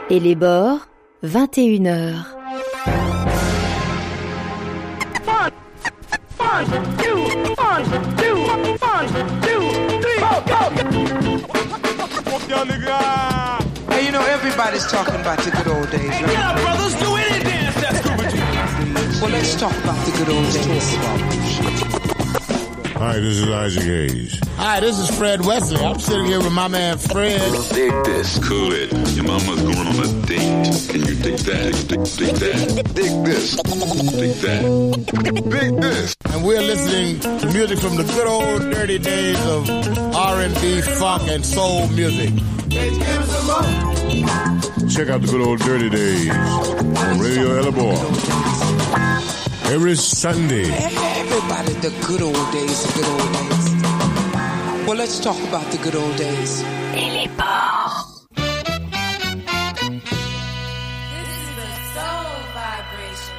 Et les bords, 21h. Hey, you know, everybody's talking about the good old days, right? Yeah, brothers, do any dance that's good with you. Well, let's talk about the good old days. Hi, this is Isaac Hayes. Hi, this is Fred Wesley. I'm sitting here with my man Fred. Dig this. Cool it. Your mama's going on a date. Can you dig that? Dig that. Dig this. Dig that. Dig this. And we're listening to music from the good old dirty days of R&B, funk, and soul music. Check out the good old dirty days on Radio Elabor. Every Sunday. Everybody, the good old days, the good old days. Well, let's talk about the good old days. Et les bords. This is the soul vibration.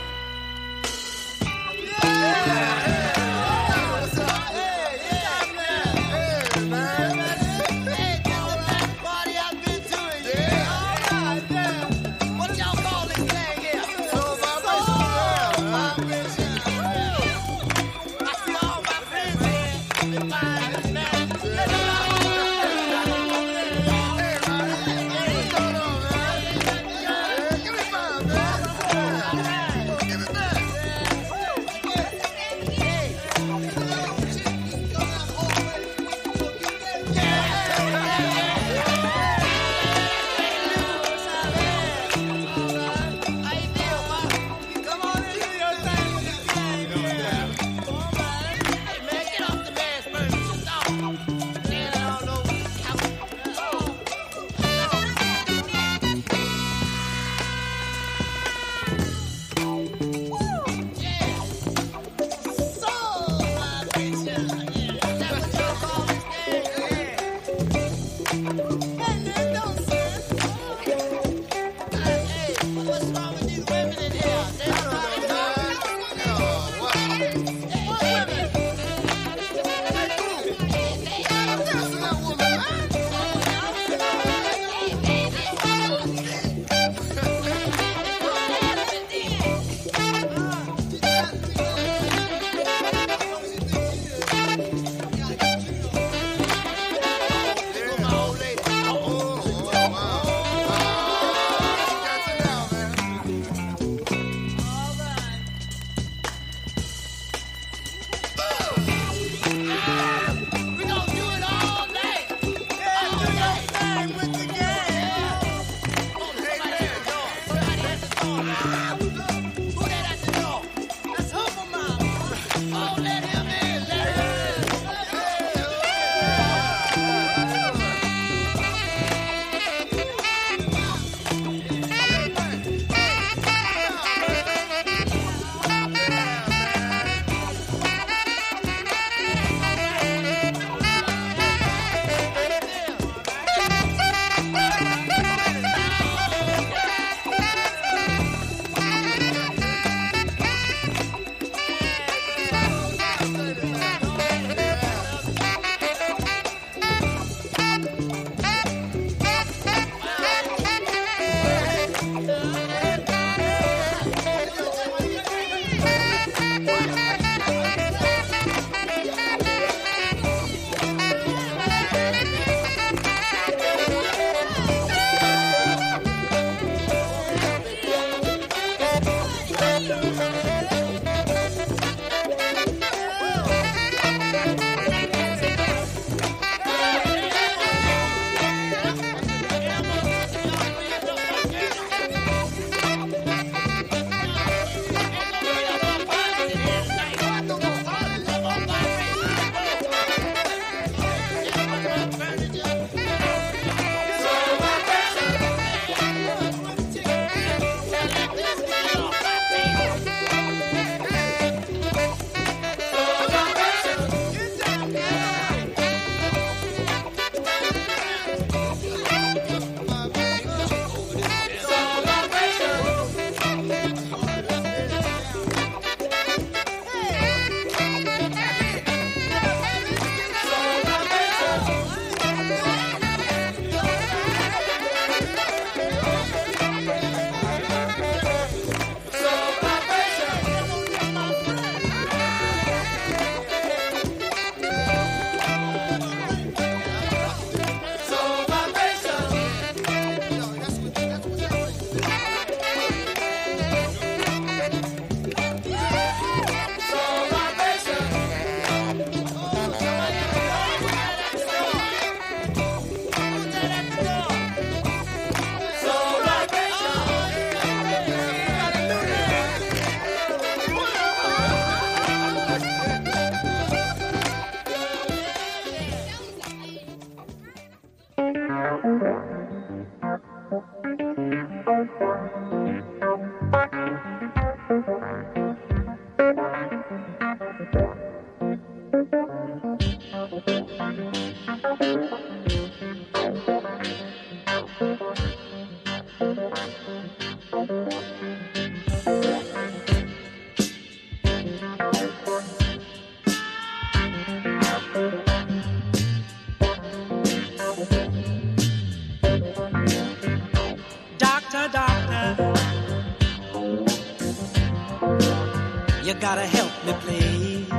You gotta help me, please.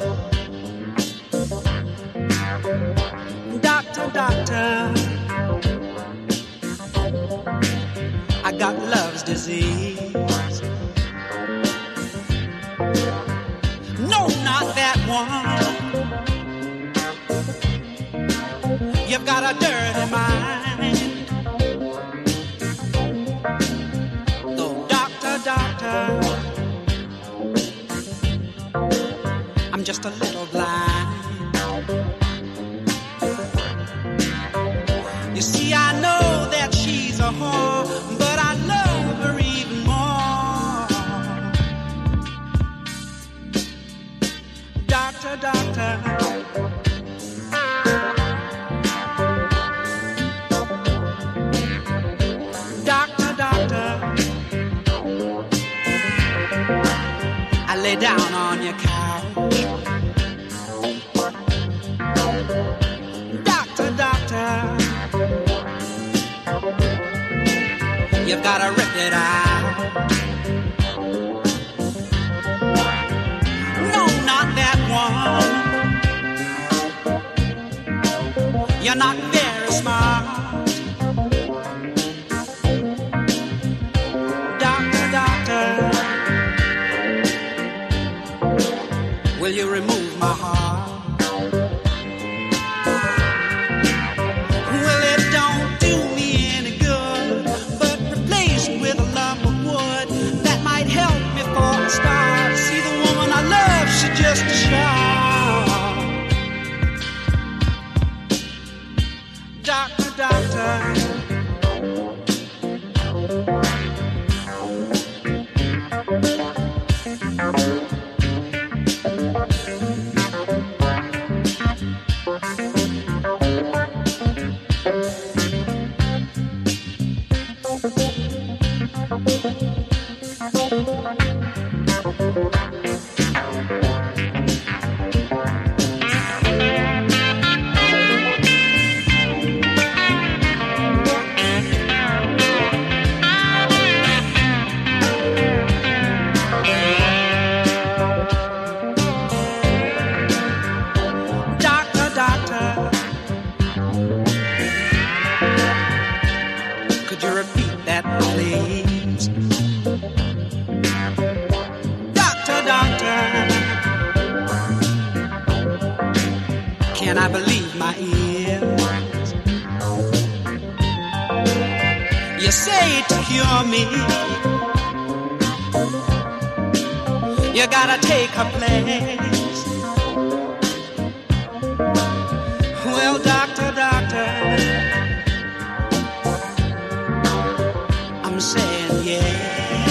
Doctor, doctor, I got love's disease. No, not that one. You've got a dirty mind. Oh, doctor, doctor, I'm just a little blind. You see, I know that she's a whore, but I love her even more. Doctor, doctor, doctor, doctor, I lay down on your couch. Doctor, doctor, you've gotta rip it out. No, not that one. You're not very smart. Doctor, doctor, will you remove my heart? Well, it don't do me any good, but replace it with a lump of wood. That might help me for a start. See, the woman I love, she's just a shot. Doctor, doctor, could you repeat that, please? Doctor, doctor, can I believe my ears? You say to cure me, you gotta take her place. Well, doctor, doctor, I'm saying yeah.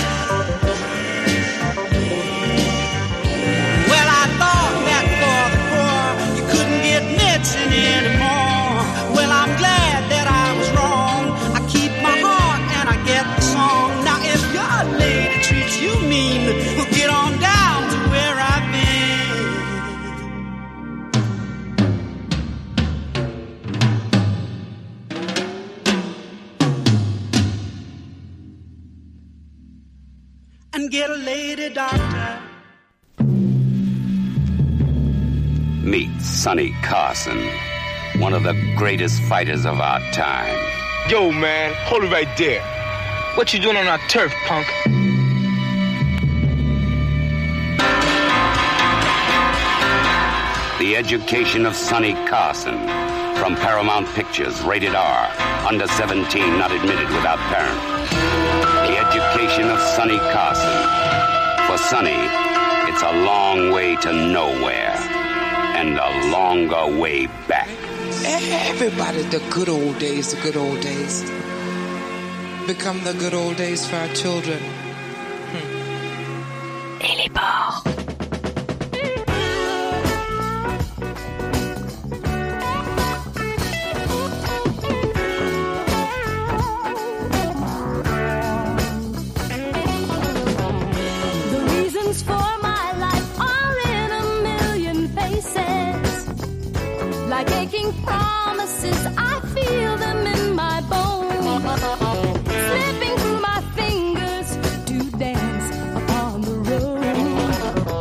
Well, I thought that for the poor you couldn't get medicine anymore. Well, I'm glad that I was wrong. I keep my heart and I get the song. Now, if your lady treats you mean, we'll get on down to where I've been. And get a lady doctor. Meet Sonny Carson, one of the greatest fighters of our time. Yo, man, hold it right there. What you doing on our turf, punk? The Education of Sonny Carson, from Paramount Pictures, rated R, under 17, not admitted without parent. The Education of Sonny Carson. For Sonny, it's a long way to nowhere, and a longer way back. Everybody, the good old days, the good old days. Become the good old days for our children. Et les porcs. The reasons for my life are in a million faces. Like aching promises, I feel them in my bones. Slipping through my fingers to dance upon the road.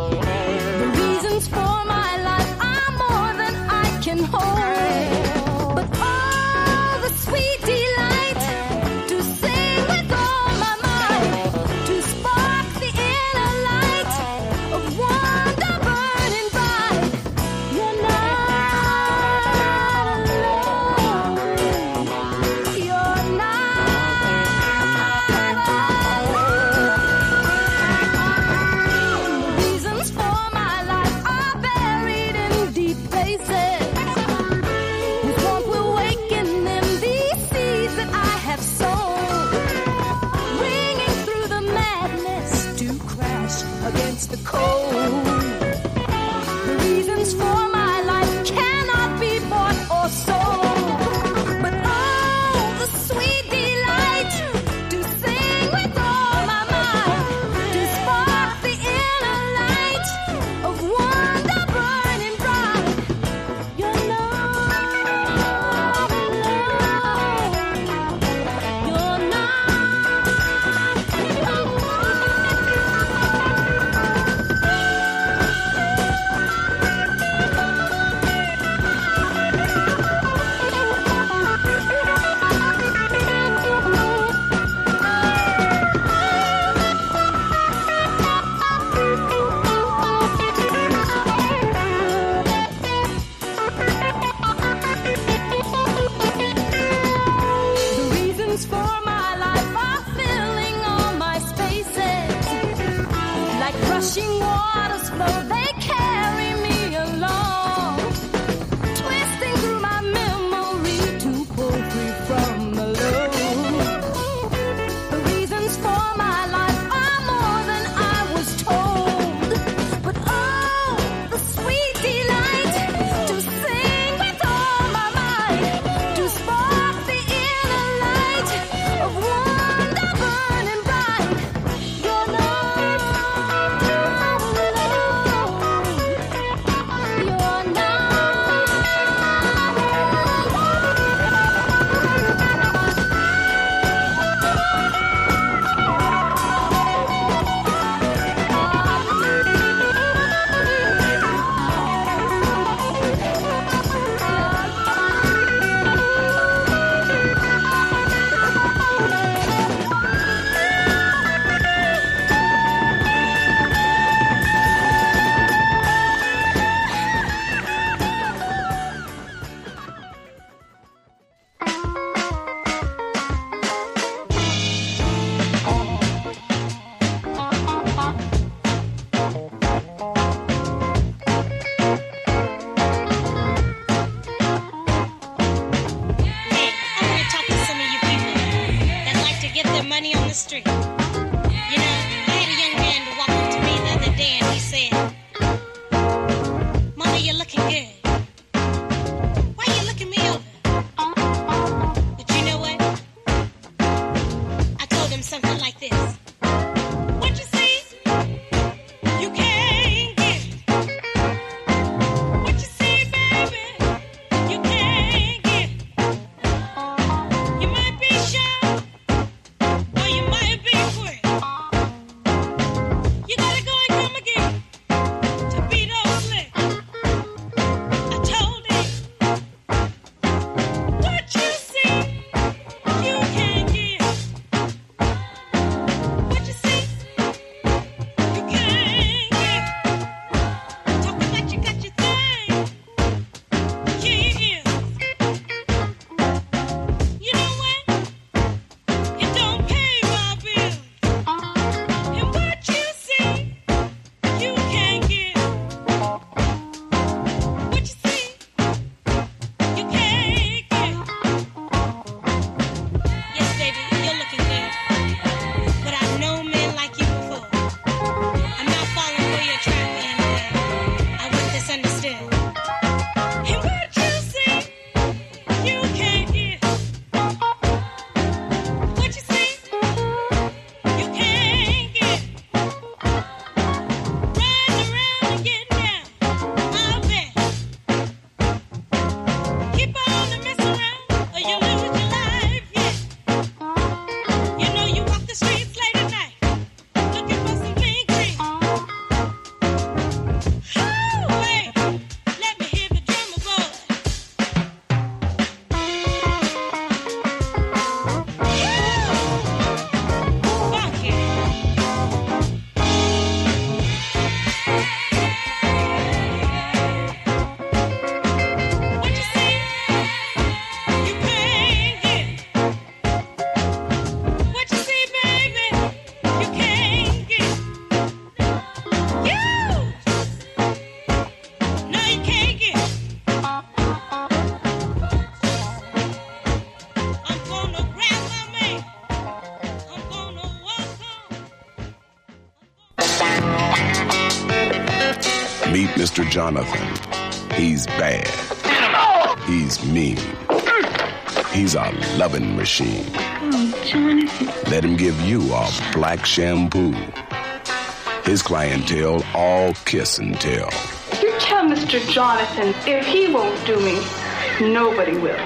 their money on the street. You know, I had a young man to walk up to me the other day and he said, Mama, you're looking good. Why you looking me over? But you know what? I told him something like this. What you see? You can't get. What you see, baby? You can't get. You might be shy, or you might be quick. You gotta go and come again to be those slick. I told him, what you see, you can't get. What you see, you can't get. Talking like you got your thing. Yeah. You know what? You don't pay my bills. And what you see, you can't get. What you see, you can't get. Yes, baby, you're looking good. But I've known men like you before. I'm not falling for your trap, and I was misunderstood. And what you see, you can't get. What you see, you can't get. Riding around and getting down, I'll bet. Keep on and mess around, or you lose your life, yeah. You know you walk the streets late at night, looking for some clean cream. Oh, wait, let me hear the drummer boy. Funky. What you see, you can't get. What you see, baby, you can't get. You, no, you can't get. I'm gonna grab my man. I'm gonna walk on. Meet Mr. Jonathan. He's bad. He's mean. He's a loving machine. Oh, Jonathan. Let him give you a black shampoo. His clientele all kiss and tell. You tell Mr. Jonathan if he won't do me, nobody will.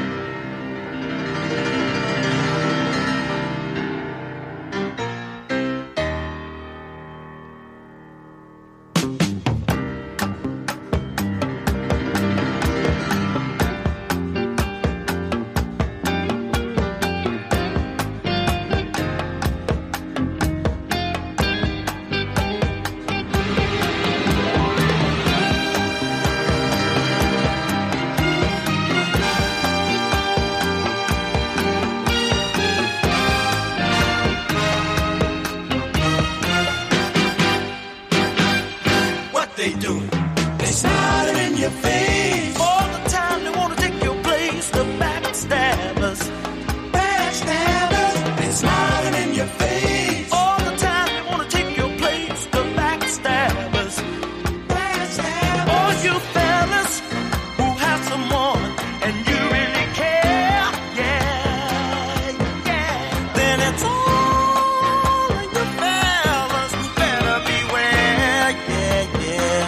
They do. They smiling in your face. All the time they wanna take your place. The backstabbers. Backstabbers. They smiling in your face. All the time they wanna take your place. The backstabbers. Backstabbers. All you fellas who have someone and you really care. Yeah, yeah. Then it's all of you fellas who better beware. Yeah, yeah.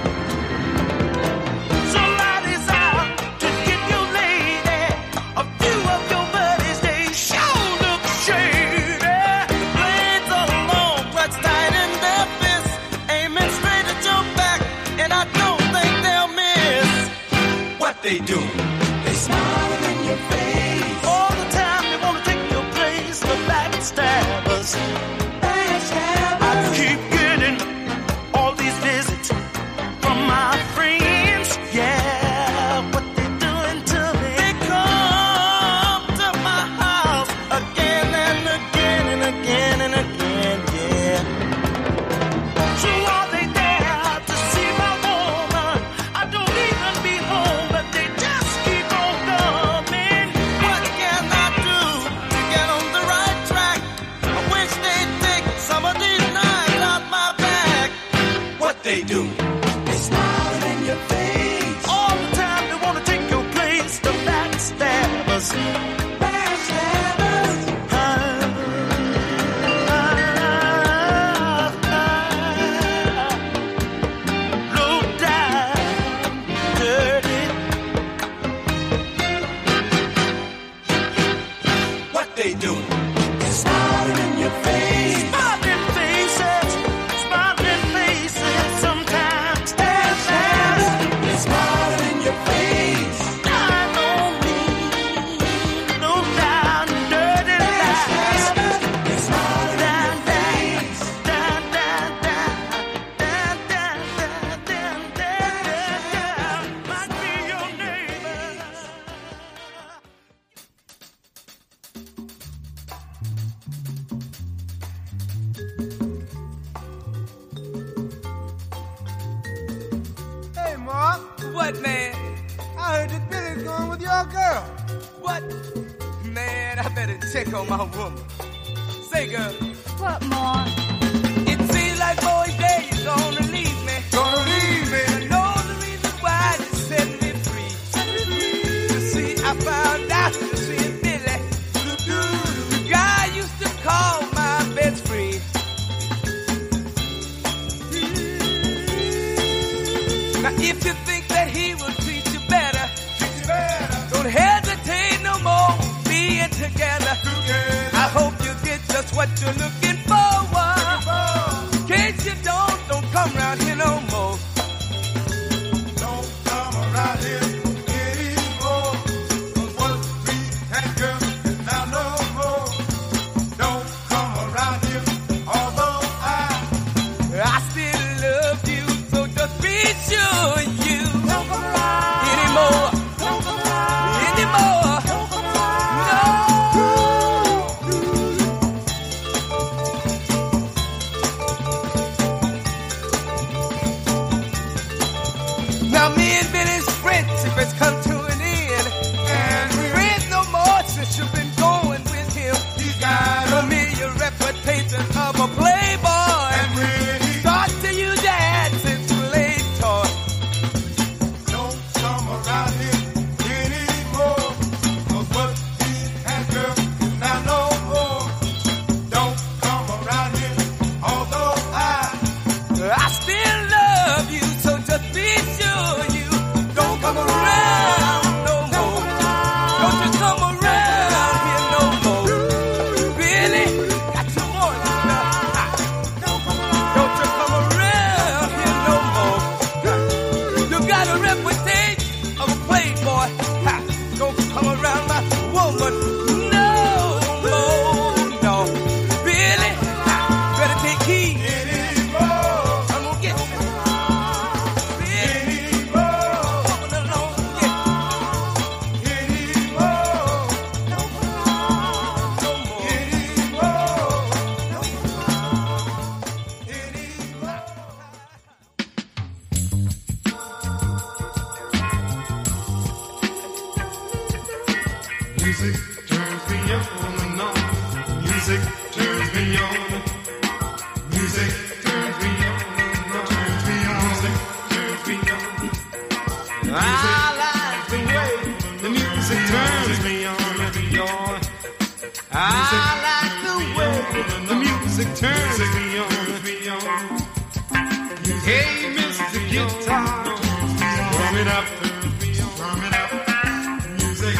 So ladies out to get your lady. A few of your buddies, they sure look shady. The blades are long, clutched tight in their fists, aiming straight at your back, and I don't think they'll miss. What they do? They smile in your face. All the time they wanna take your place. The backstabbers. Backstabbers. I keep getting all these visits from my friends. Yeah, what they doing to me? They come to my house again and again and again and again. Yeah. So are they there to see my woman? I don't even be home, but they just keep on coming. What can I do to get on the right track? smiling in your face. Smiling faces, sometimes they're smiling in your face. I don't mean no down dirty lies. They're smiling in your face. Might be your neighbor. Hey, Mark. What, man? I heard that Billy's going with your girl. What? Man, I better check on my woman. Say, girl. What, Mark? It seems like boy day is gonna leave me. Gonna leave me. I know the reason why you set me free. You see, I found out you see Billy. The guy I used to call my best friend. Now if you think that he will treat you better, don't hesitate no more being together. I hope you get just what you're looking for. In case you don't come round here no more. Don't come around here anymore. 'Cause what we had, girl, is now no more. Don't come around here, although I still love you, so just be sure you don't come around anymore. Don't come around anymore. Don't come around. Now me and Billy's friendship has come to an end, and we're friends no more since you've been going with him. He's got a familiar reputation of a playboy, and when he starts to use your dancing slave toy. don't come around here anymore. 'Cause what we had, girl, is now no more. Don't come around here, although I still love you, so just be sure you don't come around no more. Don't you come around here no more. Billy, got your voice now. Don't you come around here no more. You got a reputation of a playboy. Don't come around my woman no more. No, Billy, better take heed. I'm gonna get you. music turns me on. Music turns me on. Music turns me on. Turns me on. Music turns me on. I like the way the music turns me on. I like the way the music turns me on. Hey, Mr. Guitar, drum it up. Drum it up. Music.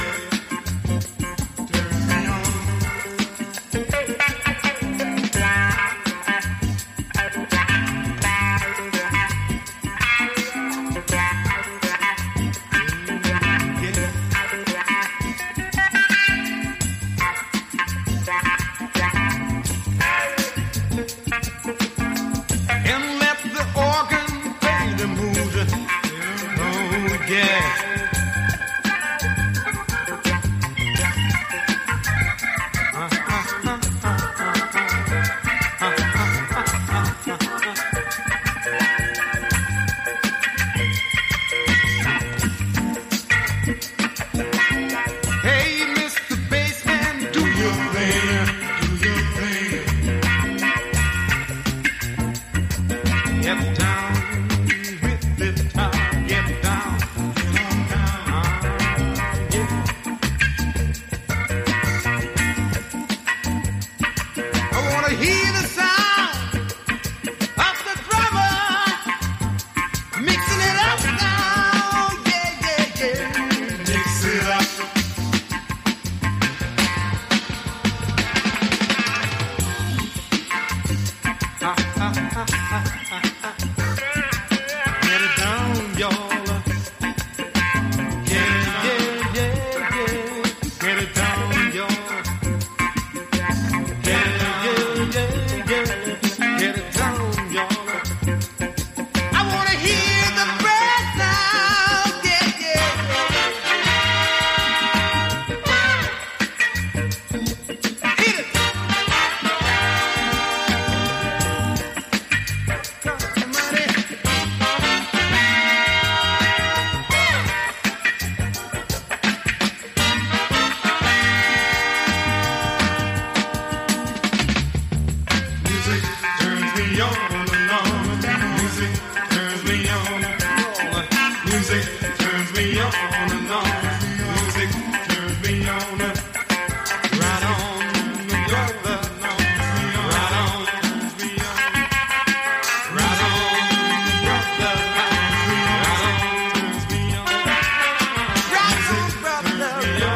me on and on. Music turns me on and on. Music turns me on and on. Music turns me on and right on, brother. Right on, me on. Right on, brother. Right on, turns me on. Right on, brother.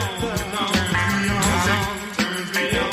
Turns me on.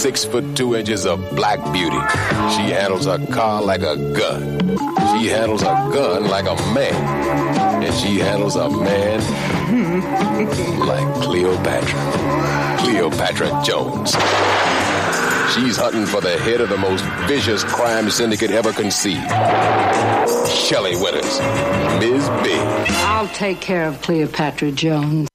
6'2" of black beauty. She handles a car like a gun. She handles a gun like a man. And she handles a man like Cleopatra. Cleopatra Jones. She's hunting for the head of the most vicious crime syndicate ever conceived. Shelley Winters, Ms. Big. I'll take care of Cleopatra Jones.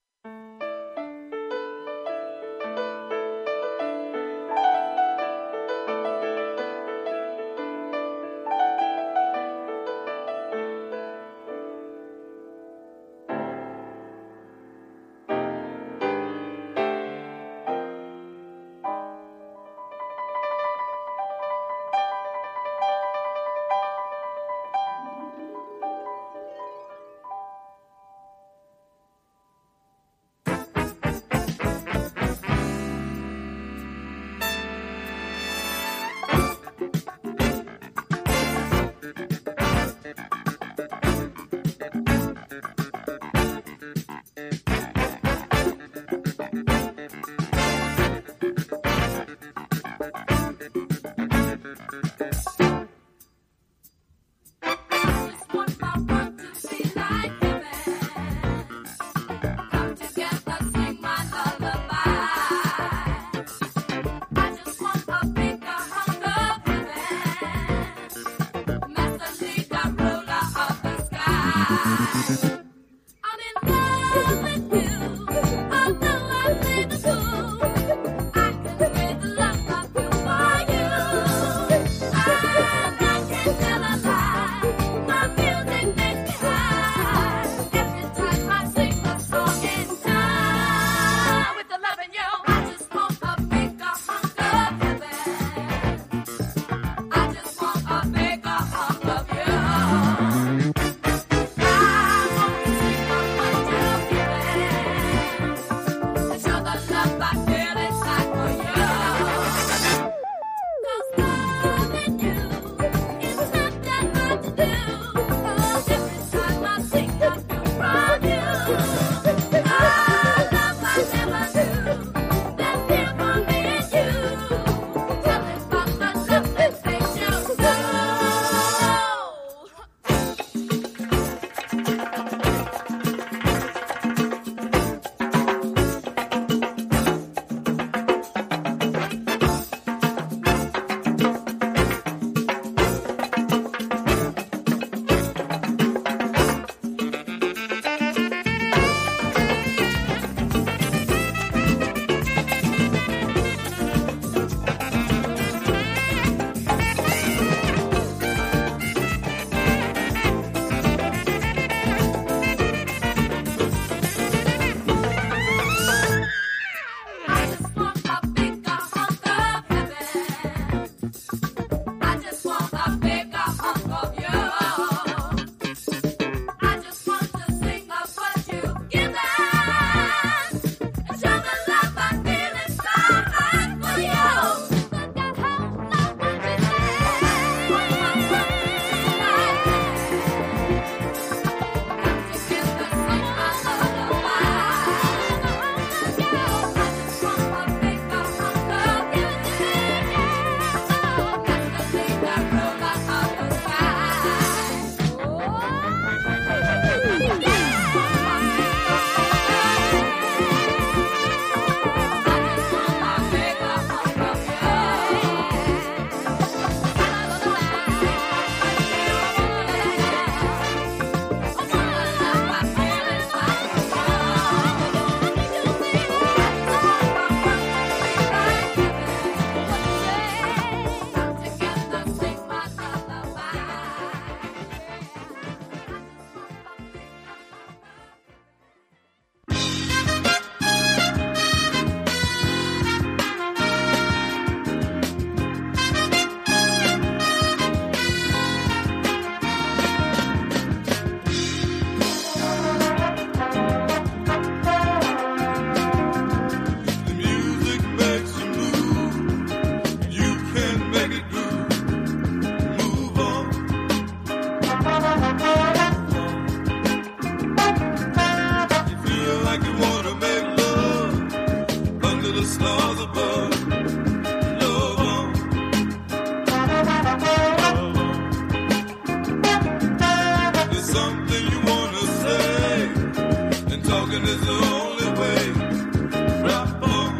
something you wanna say, and talking is the only way. Rap on.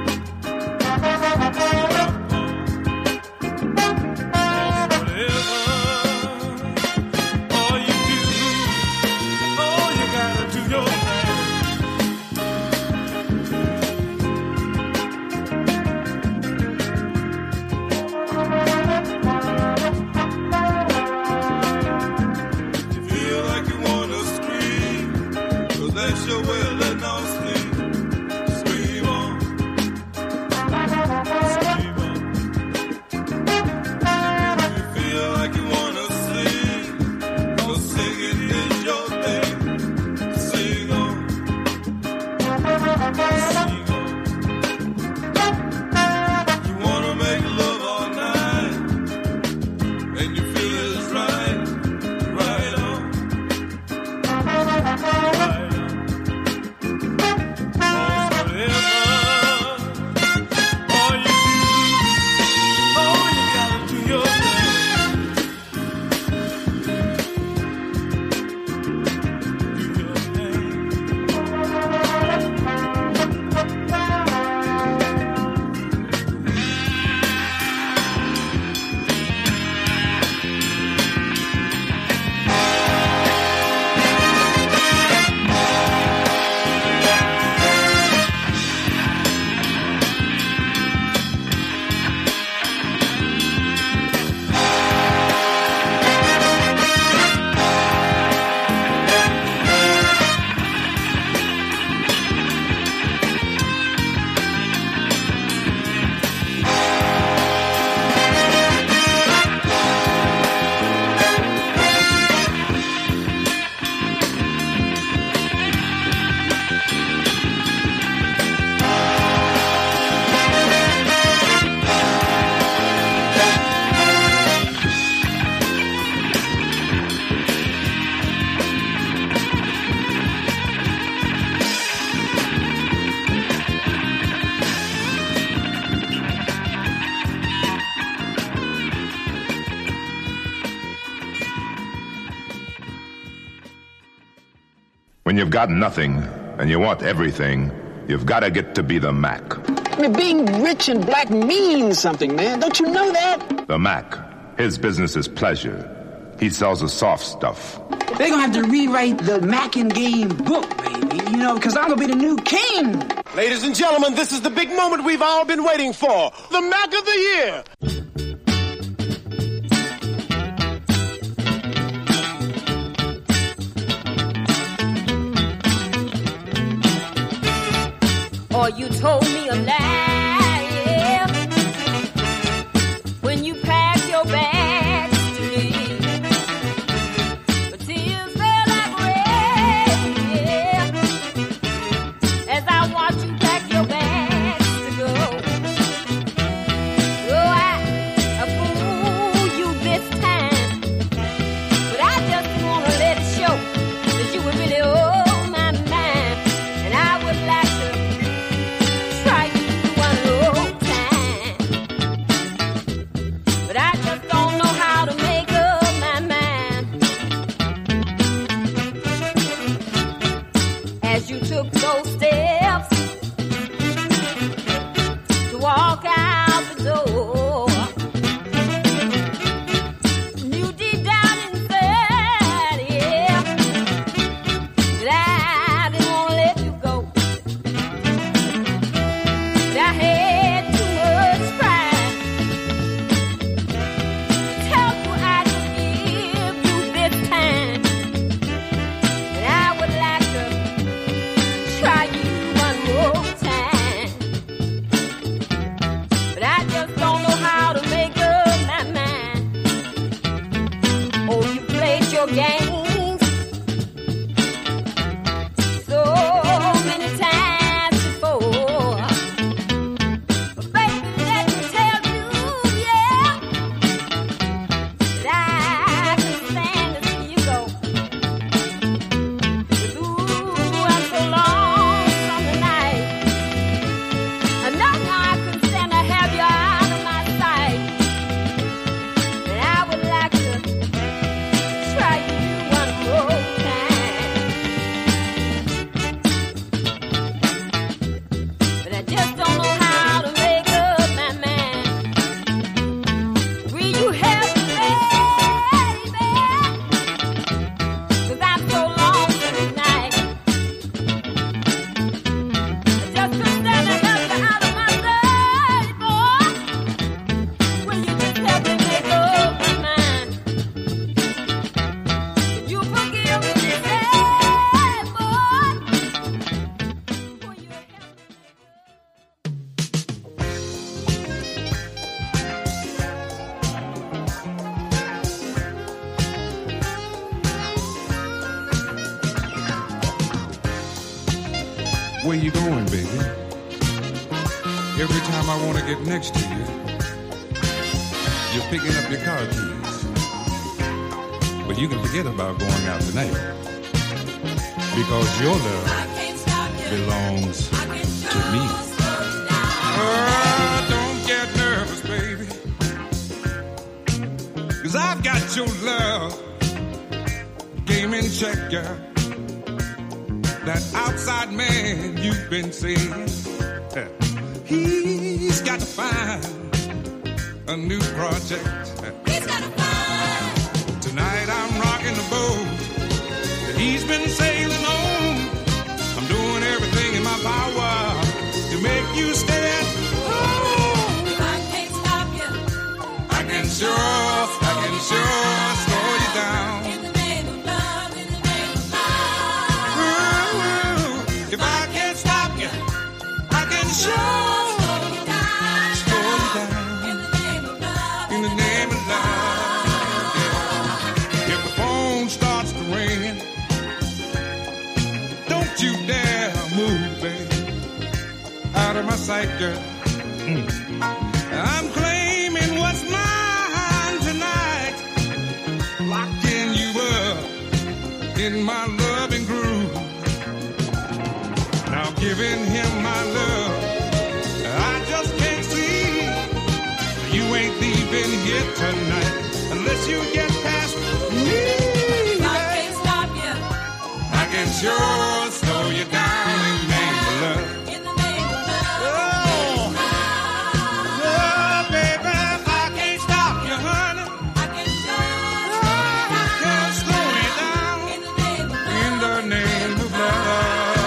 When you've got nothing and you want everything, you've got to get to be the Mac. I mean, being rich and black means something, man. Don't you know that? The Mac. His business is pleasure. He sells the soft stuff. They're gonna have to rewrite the Mac and Game book, baby. You know, because I'm gonna be the new king. Ladies and gentlemen, this is the big moment we've all been waiting for. The Mac of the Year. Or you told me a lie when you packed your bags to leave. The tears fell like rain as I watched you pack your bags to go. Oh, I fooled you this time, but I just wanna let it show that you were really on my mind, and I would like to try you Where you going, baby? Every time I want to get next to you, you're picking up your car keys. But you can forget about going out tonight, because your love belongs to me. Don't get nervous, baby, 'cause I've got your love game in check, girl. That outside man you've been seeing, he's got to find a new project. He's got to find. Tonight I'm rocking the boat that he's been sailing on. I'm doing everything in my power to make you stay at home. If I can't stop you, I can sure slow you down. In the name of love, in the name of love. If I can't stop you, I can sure slow you down. In the name of love, in the name of love. Yeah. If the phone starts to ring, don't you dare move, baby, out of my sight, girl. I'm claiming what's mine tonight, locking you up in my loving groove. Now giving him my love, I just can't see. You ain't leaving here tonight unless you get past me. I can't stop you. I can sure slow you down in the name of love. In the name of love. Oh, baby, I can't stop you, honey. I can sure slow you down in the name of love. In the name of love.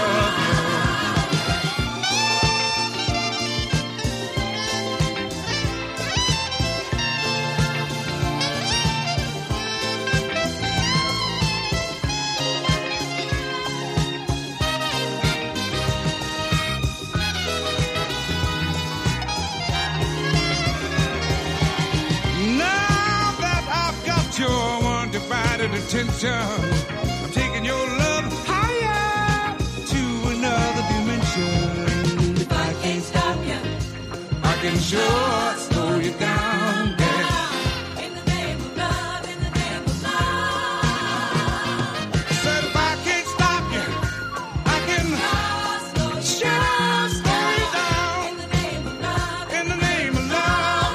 Attention, I'm taking your love higher to another dimension. If I can't stop you, I can sure slow you down, yeah. In the name of love, in the name of love. Said if I can't stop you, I can sure slow you down. In the name of love, in the name of love.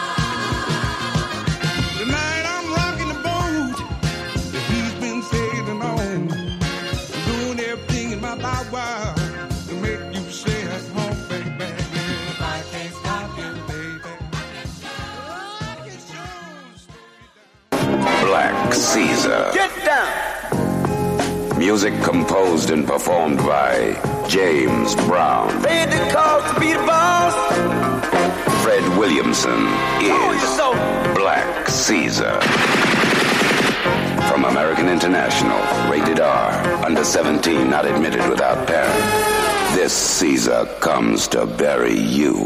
Tonight I'm rocking the boat. He's been sailing on, doing everything in my power to make you stay at home, baby. If I can't stop you, baby, I can sure. Black Caesar. Get down! Music composed and performed by James Brown. Paid the cost to be the boss. Fred Williamson is Black Caesar. From American International, rated R, under 17, not admitted without parent. This Caesar comes to bury you.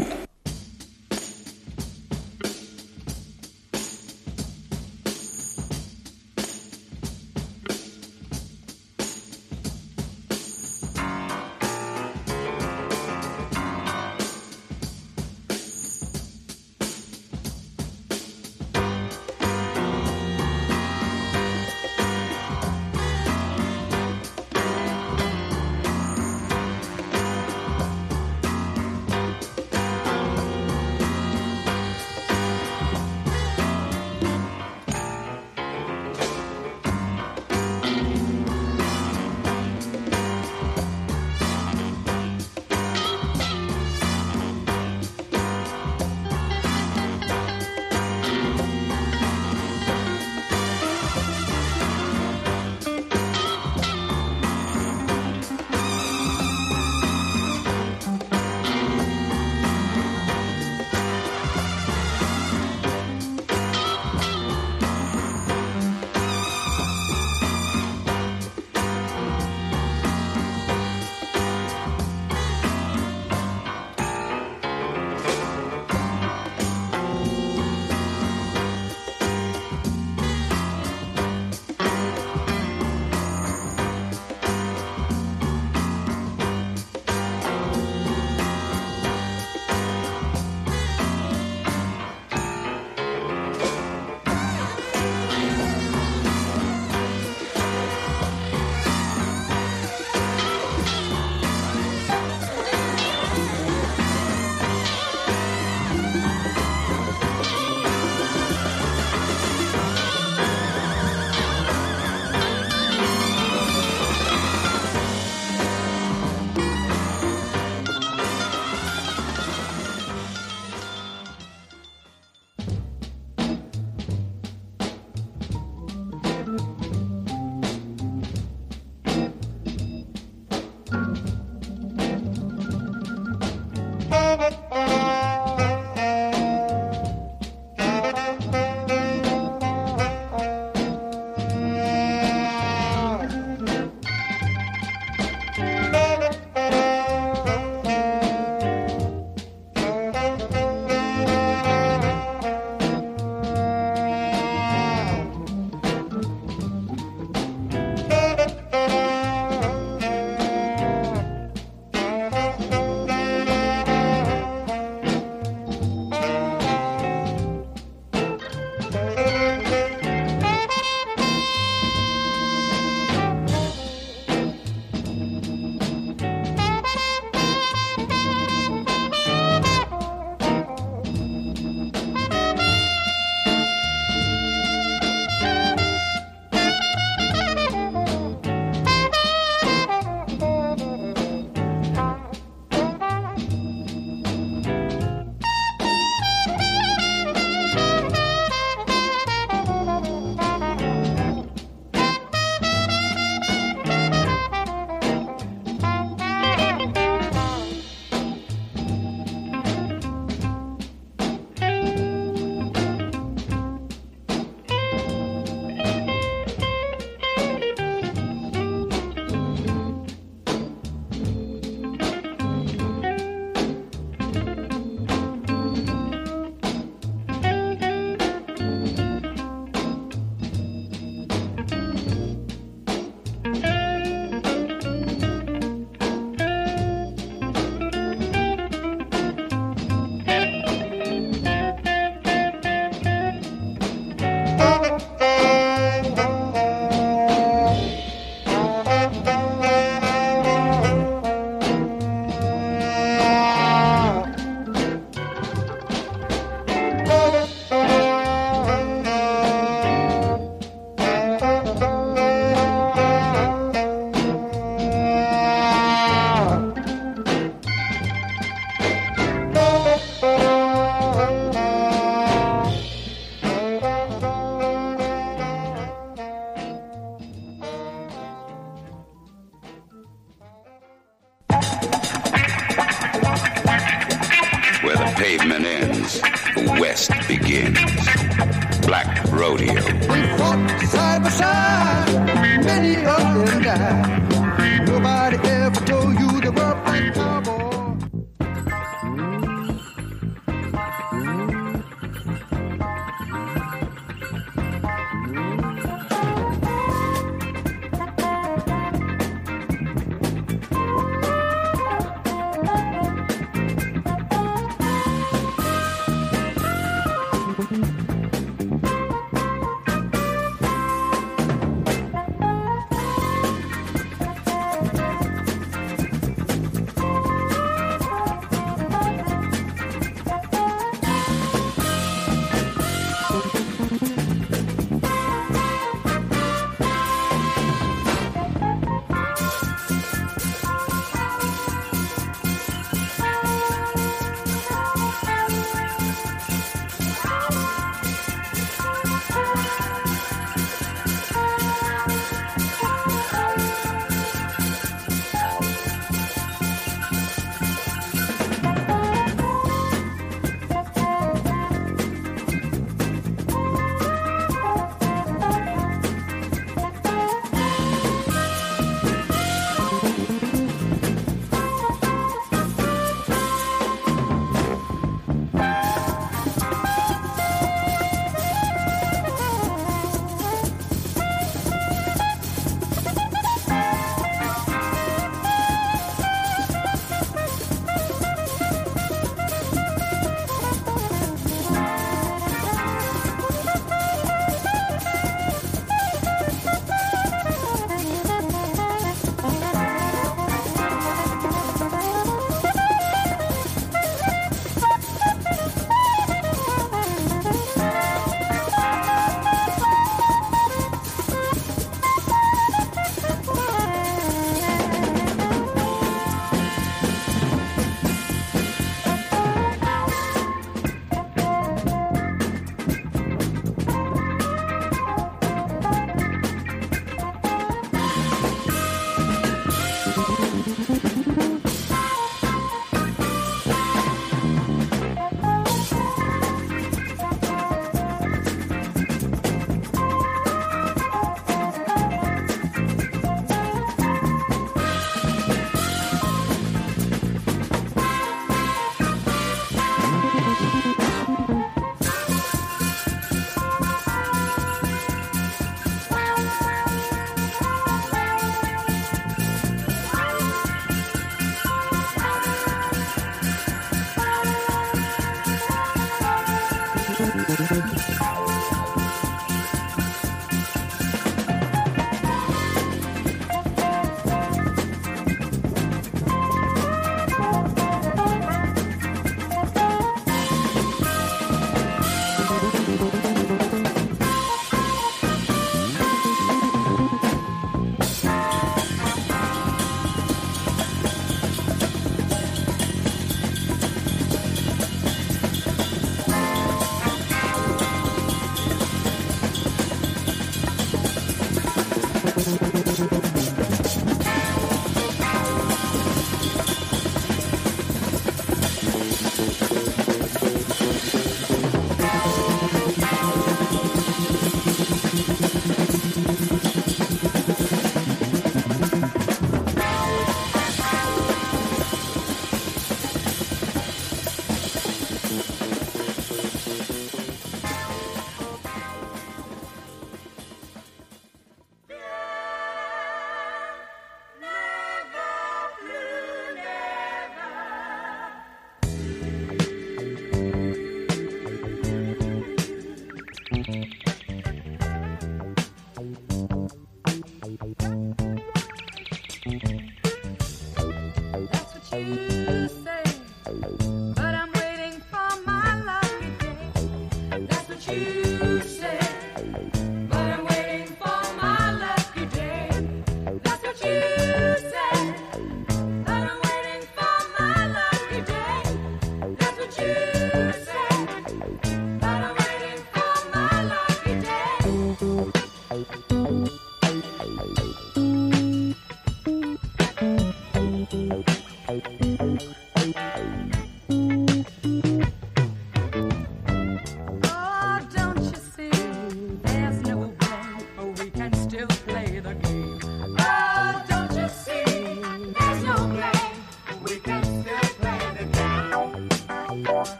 pavement ends, the West begins. Black Rodeo. We fought side by side, many of them died. Nobody ever told you they were black cowboys.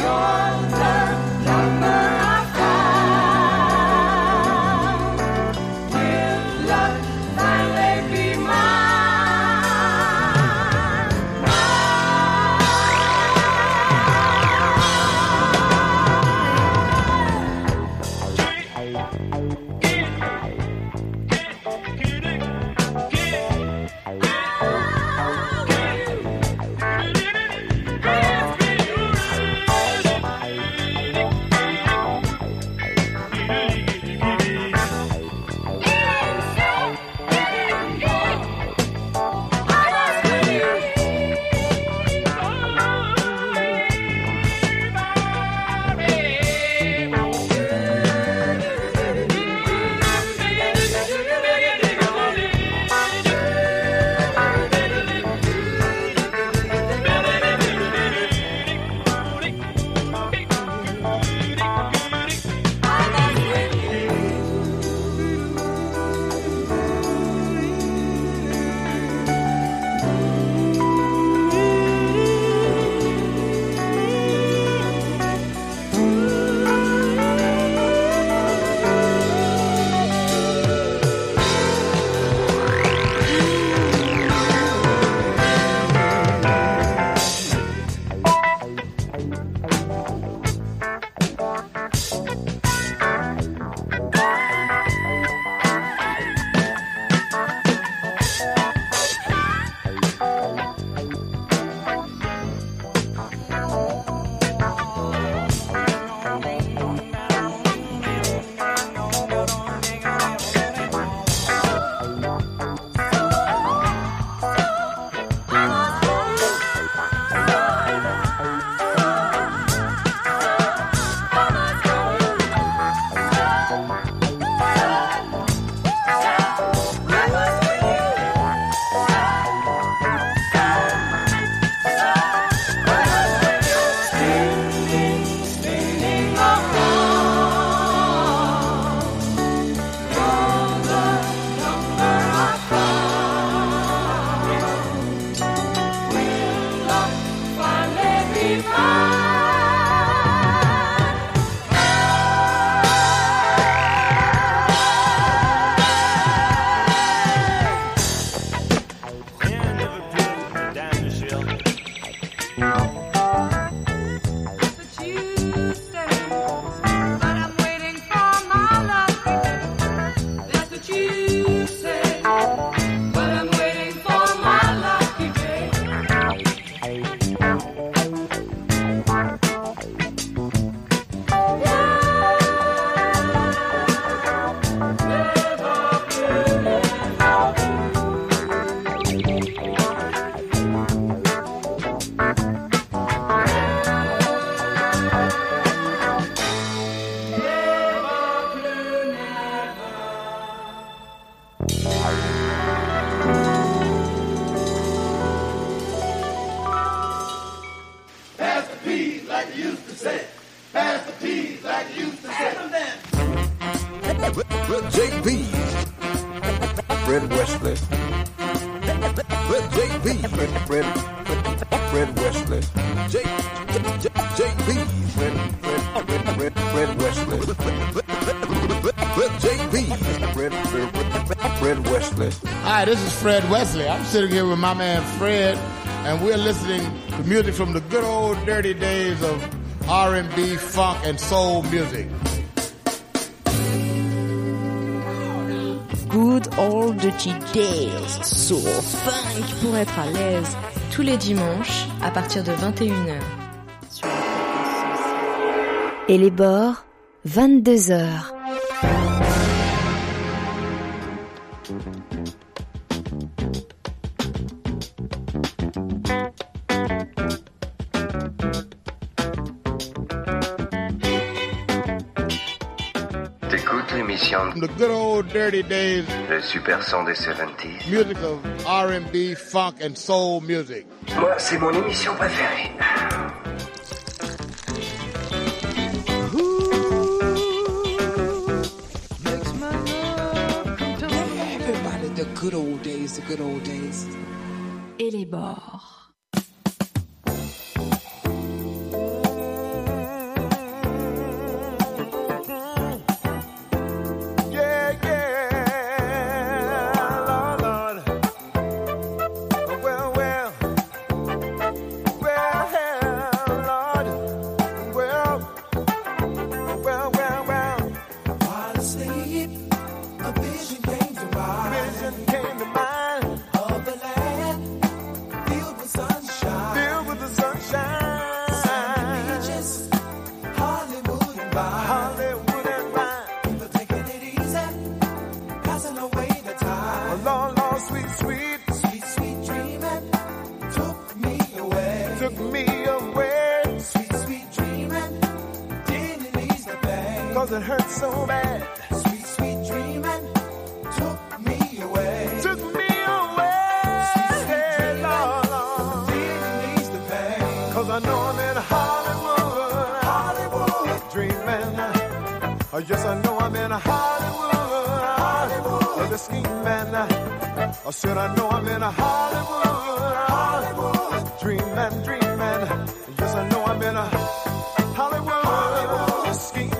JB, Fred Wesley. JB, Fred Wesley. JB, Fred Wesley. JB, Fred Wesley. Hi, this is Fred Wesley. I'm sitting here with my man Fred, and we're listening to music from the good old dirty days of R&B, funk, and soul music. Good old dirty days, soul, funk, pour être à l'aise, tous les dimanches à partir de 21h. Et les bords, 22h. T'écoutes l'émission The good old dirty days. Le super son des 70s. Music of R&B, funk, and soul music. Moi, c'est mon émission préférée. Everybody, the good old days, the good old days. Et les bords. 'cause it hurts so bad. Sweet, sweet dreaming took me away. Took me away. Sweet, sweet Lord, didn't ease the pain. 'Cause I know I'm in Hollywood. Hollywood dreaming. Yes, I know I'm in Hollywood. Hollywood. The scheming. I said I know I'm in Hollywood. Hollywood dreaming, dreaming. Yes, I know I'm in Hollywood scheming.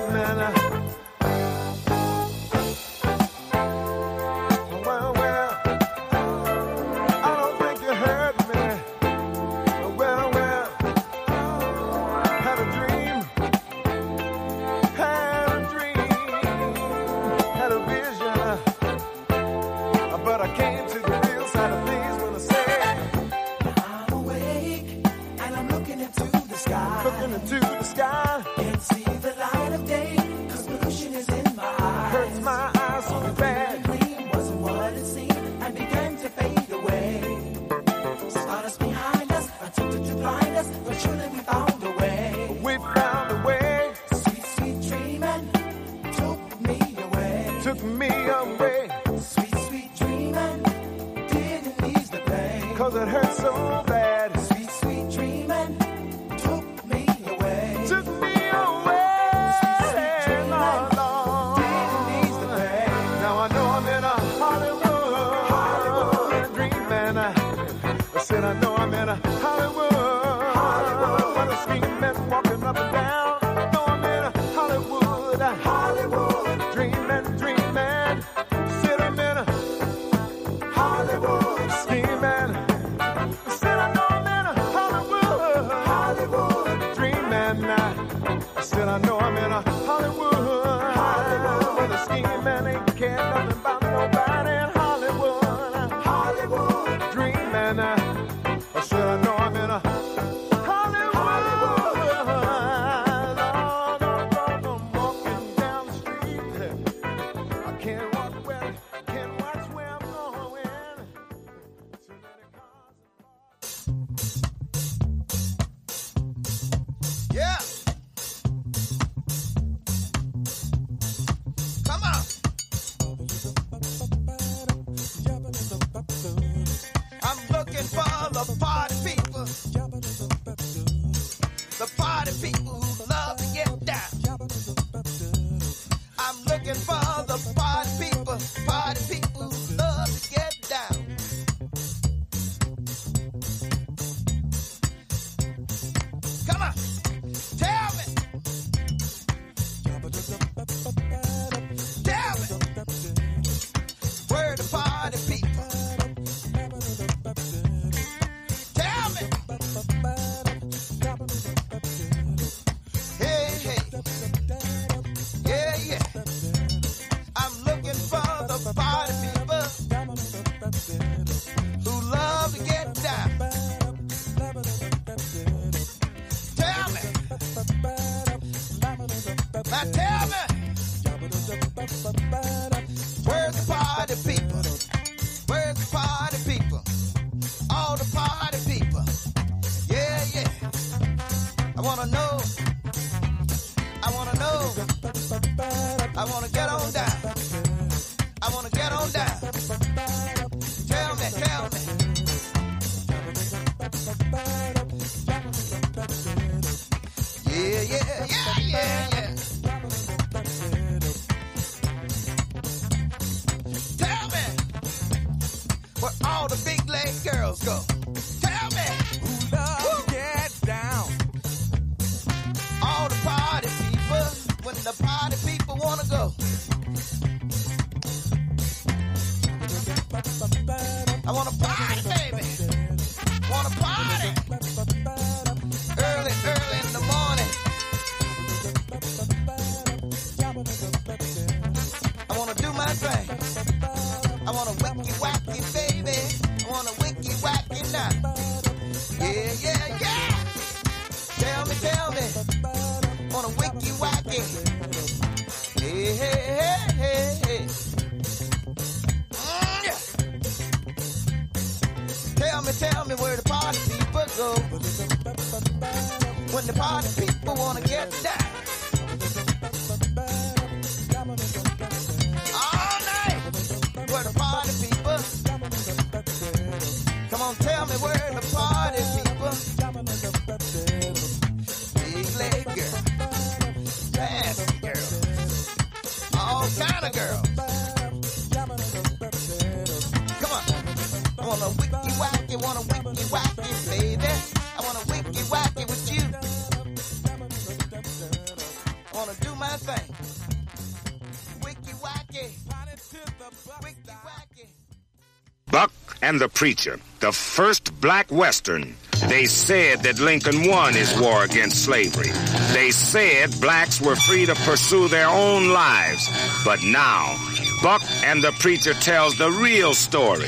Well, well, I don't think you heard me. Well, well, had a dream, had a vision, but I came to the real side of things when I said I'm awake and I'm looking into the sky. Looking into the sky. Can't see the light of day 'cause pollution is in my eyes. Hurts my eyes so bad. The dream wasn't what it seemed and began to fade away. Stardust behind us, attempted to blind us, but surely we found a way. We found a way. Sweet, sweet dreaming took me away. Took me away. Sweet, sweet dreaming didn't ease the pain. 'Cause it hurt so bad. Sweet, sweet dreaming took me away. Took me away. Sweet, sweet dreaming didn't ease the pain. Now I know I'm in Hollywood. Hollywood dreaming. I said I know I'm in Hollywood. Hollywood. When I scheming, walking up and down. I know I'm in Hollywood. Hollywood dreaming, dreaming. Said I'm in Hollywood scheming. Said I know I'm in Hollywood. Hollywood dreaming. I said I know I'm in Hollywood. Hollywood where the scheming ain't care nothing about nobody in Hollywood. Hollywood dreaming. I said I know I'm in Hollywood. Lord, I'm walking down the street. I can't walk where, can't watch where I'm going. Too many cars. Yeah. Come on. I'm looking for the party people. The party people who love to get down. I'm looking for the party people who love to get down. Come on, tell me. Tell me. Where the party people? Tell me. Hey, hey. Yeah, yeah. I'm looking for the party people who love to get down. Tell me. Now tell me. Where's the party people? Where's the party people? All the party people. Yeah, yeah. I wanna know. I wanna know. I wanna get on down. I wanna get on down. Tell me, tell me. Yeah, yeah, yeah, yeah, yeah. Tell me where all the big leg girls go. Tell me who love to get down. All the party people, when the party people wanna go. I wanna party, baby. Wanna party. Early, early in the morning. I wanna do my thing. I wanna wicky wacky, baby. I wanna wicky wacky now. Yeah, yeah, yeah. Tell me, tell me. Wanna wicky wacky. Hey, hey, hey, hey, hey. Yeah. Tell me where the party people go. When the party people wanna get down. kind of girl? Come on. I want a wicky wacky, baby. I want a wicky wacky with you. I want to do my thing. Wicky wacky. Wicky wacky. Buck and the Preacher, the first black Western. They said that Lincoln won his war against slavery. They said blacks were free to pursue their own lives. But now, Buck and the Preacher tells the real story.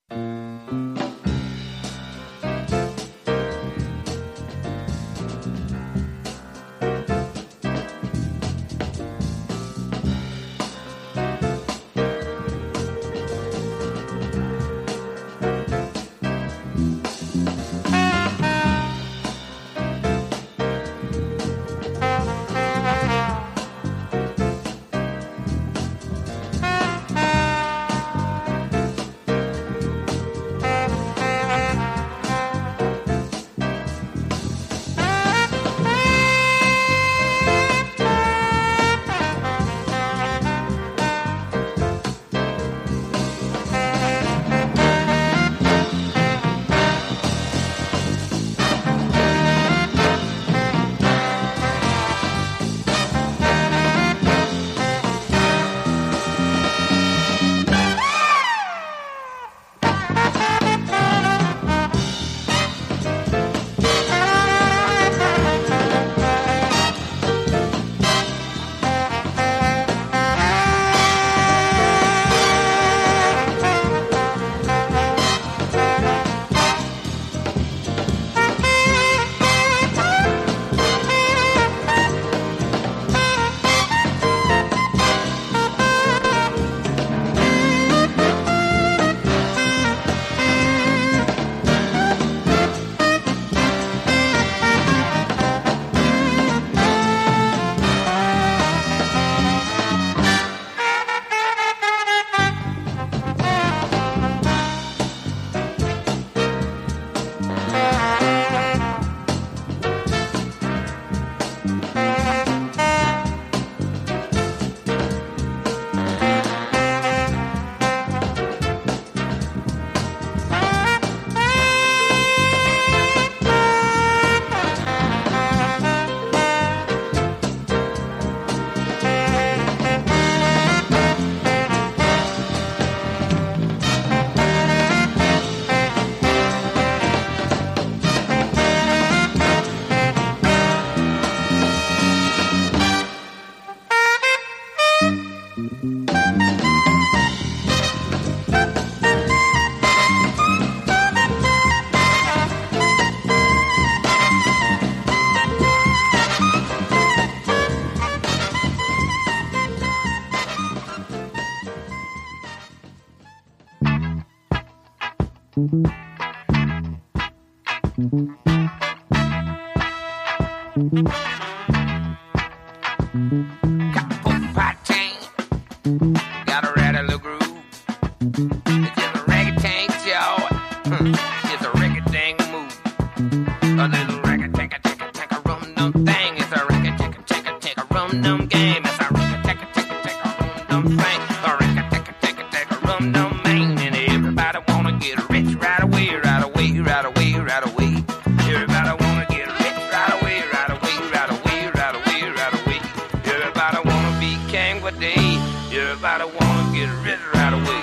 Got a rattle the groove. It's just a reggae tank, y'all. It's a reggae thing move. A little reggae take a rum dum thing. It's a reggae take a rum dum game. It's a reggae take a rum dum thing. A reggae take a rum dum main. And everybody wanna get rich right away, right away, right away, right away. Everybody wanna get rich right away, right away, right away, right away, right away. Everybody wanna be king one day. Everybody wanna get rich right away.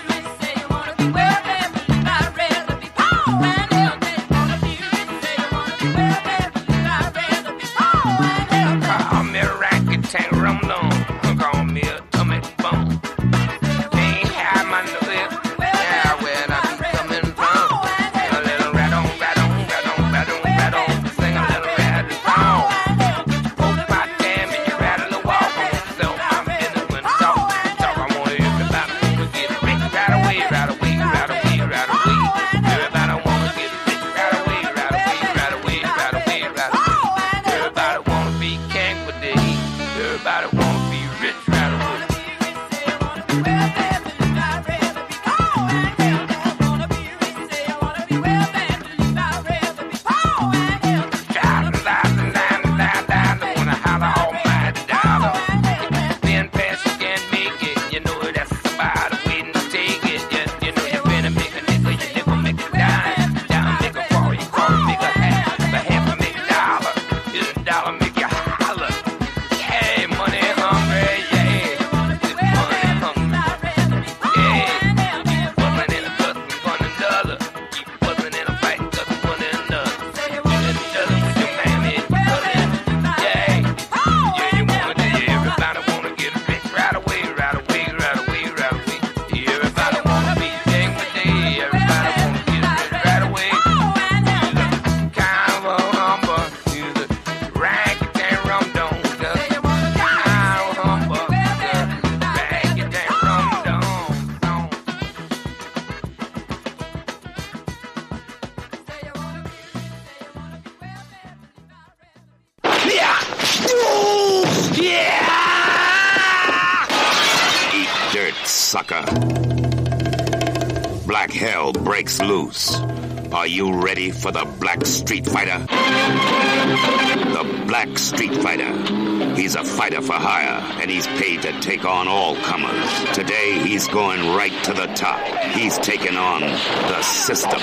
Call me a racket tank rum dum. Call me a tummy bone. Can't have my lip. Yeah, where I be coming from. A little rat on, rat on, rat on, rat on, rat on. Sing a little rat song. Oh my damn it, you rattle the wall. So I'm business when talk. Talk, I want everybody to get rich right away, right away, right away, right away. Everybody wanna get rich right away, right away, right away, right away, right away. Everybody wanna be king for day. Everybody wanna be rich right away. Wanna holler all my dollar. Ben Pass, you can't make it. sucker. Black hell breaks loose. Are you ready for the Black Street Fighter? The Black Street Fighter. He's a fighter for hire, and he's paid to take on all comers. Today, he's going right to the top. He's taking on the system.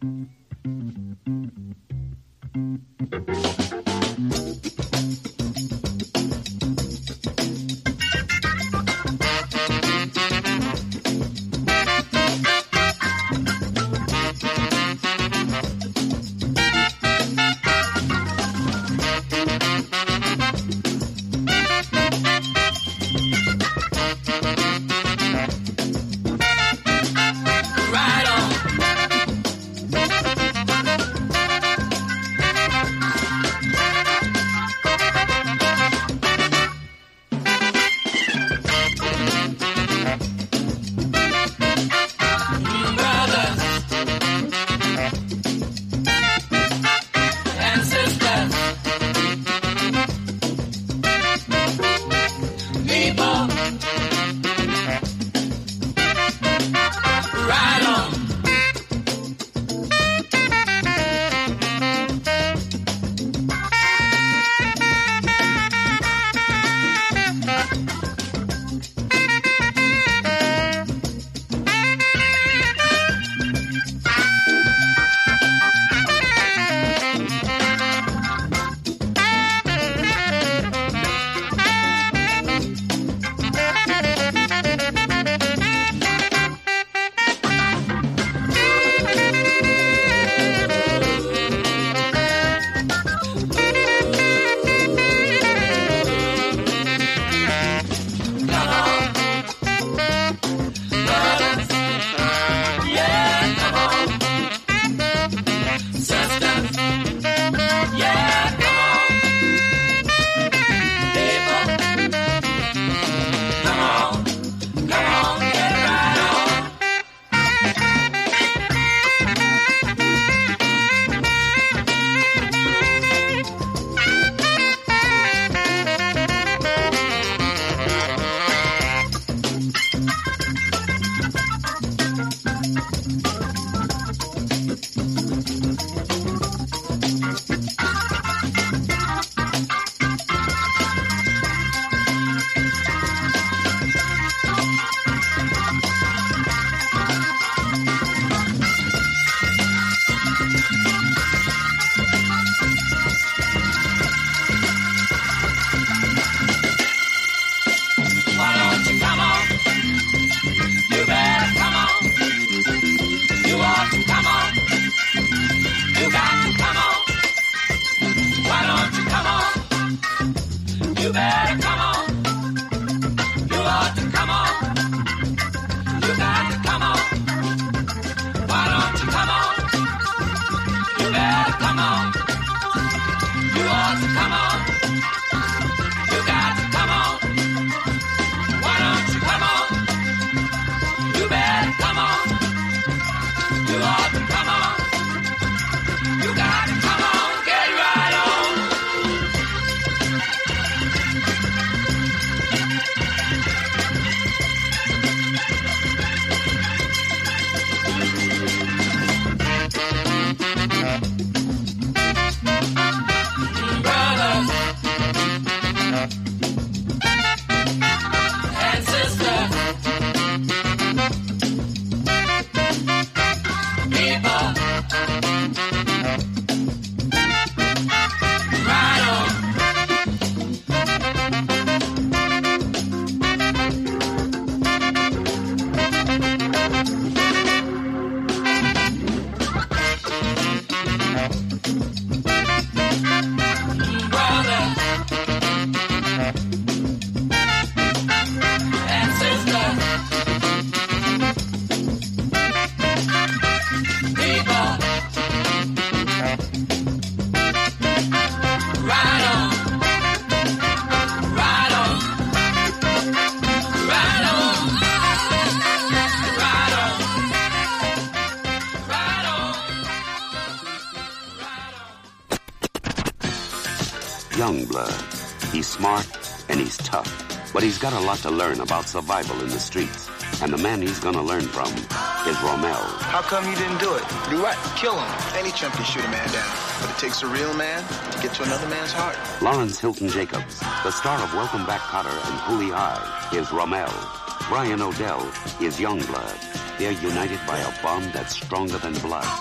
Youngblood. He's smart and he's tough, but he's got a lot to learn about survival in the streets. And the man he's gonna learn from is Romel. How come you didn't do it? Do what? Kill him. Any chump can shoot a man down. But it takes a real man to get to another man's heart. Lawrence Hilton Jacobs, the star of Welcome Back, Kotter and Cooley High, is Romel. Brian O'Dell is Youngblood. They're united by a bond that's stronger than blood.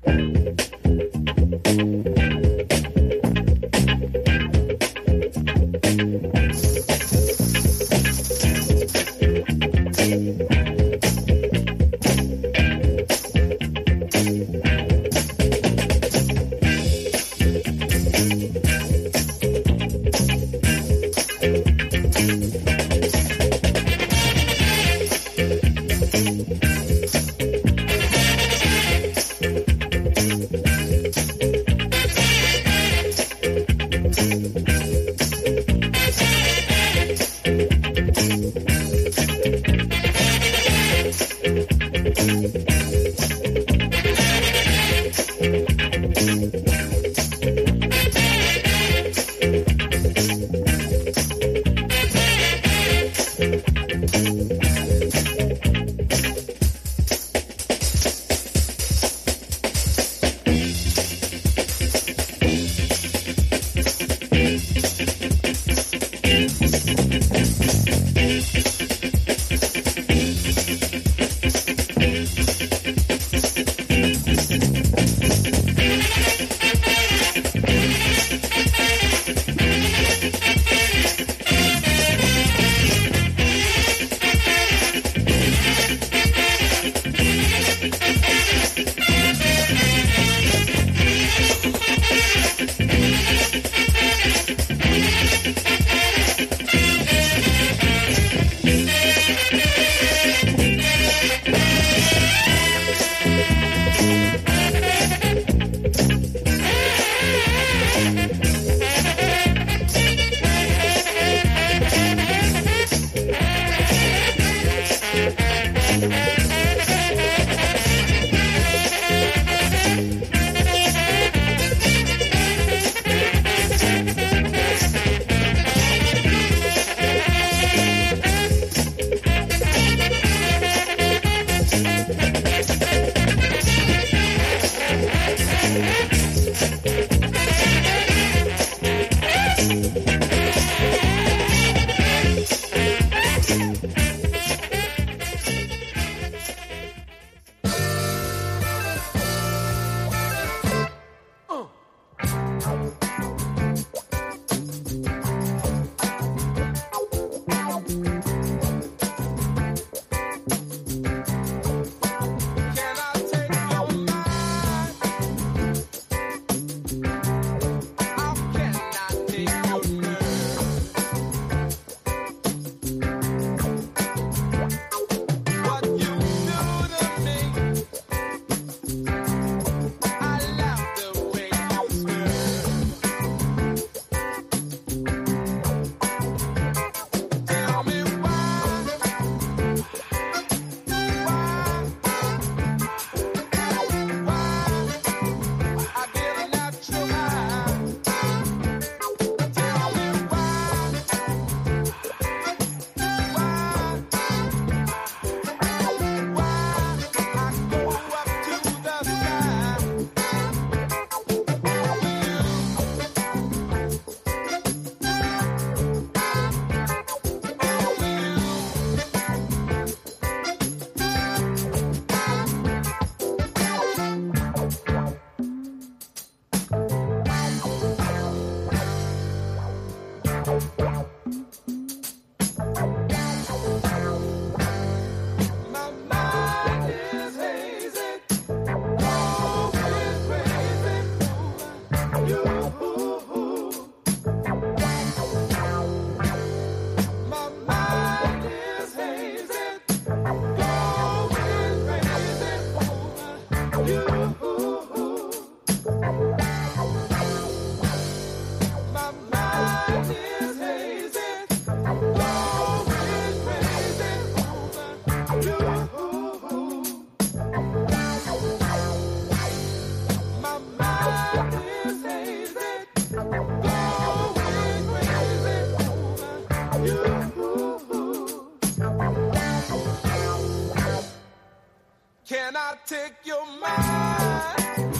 Can I take your mind?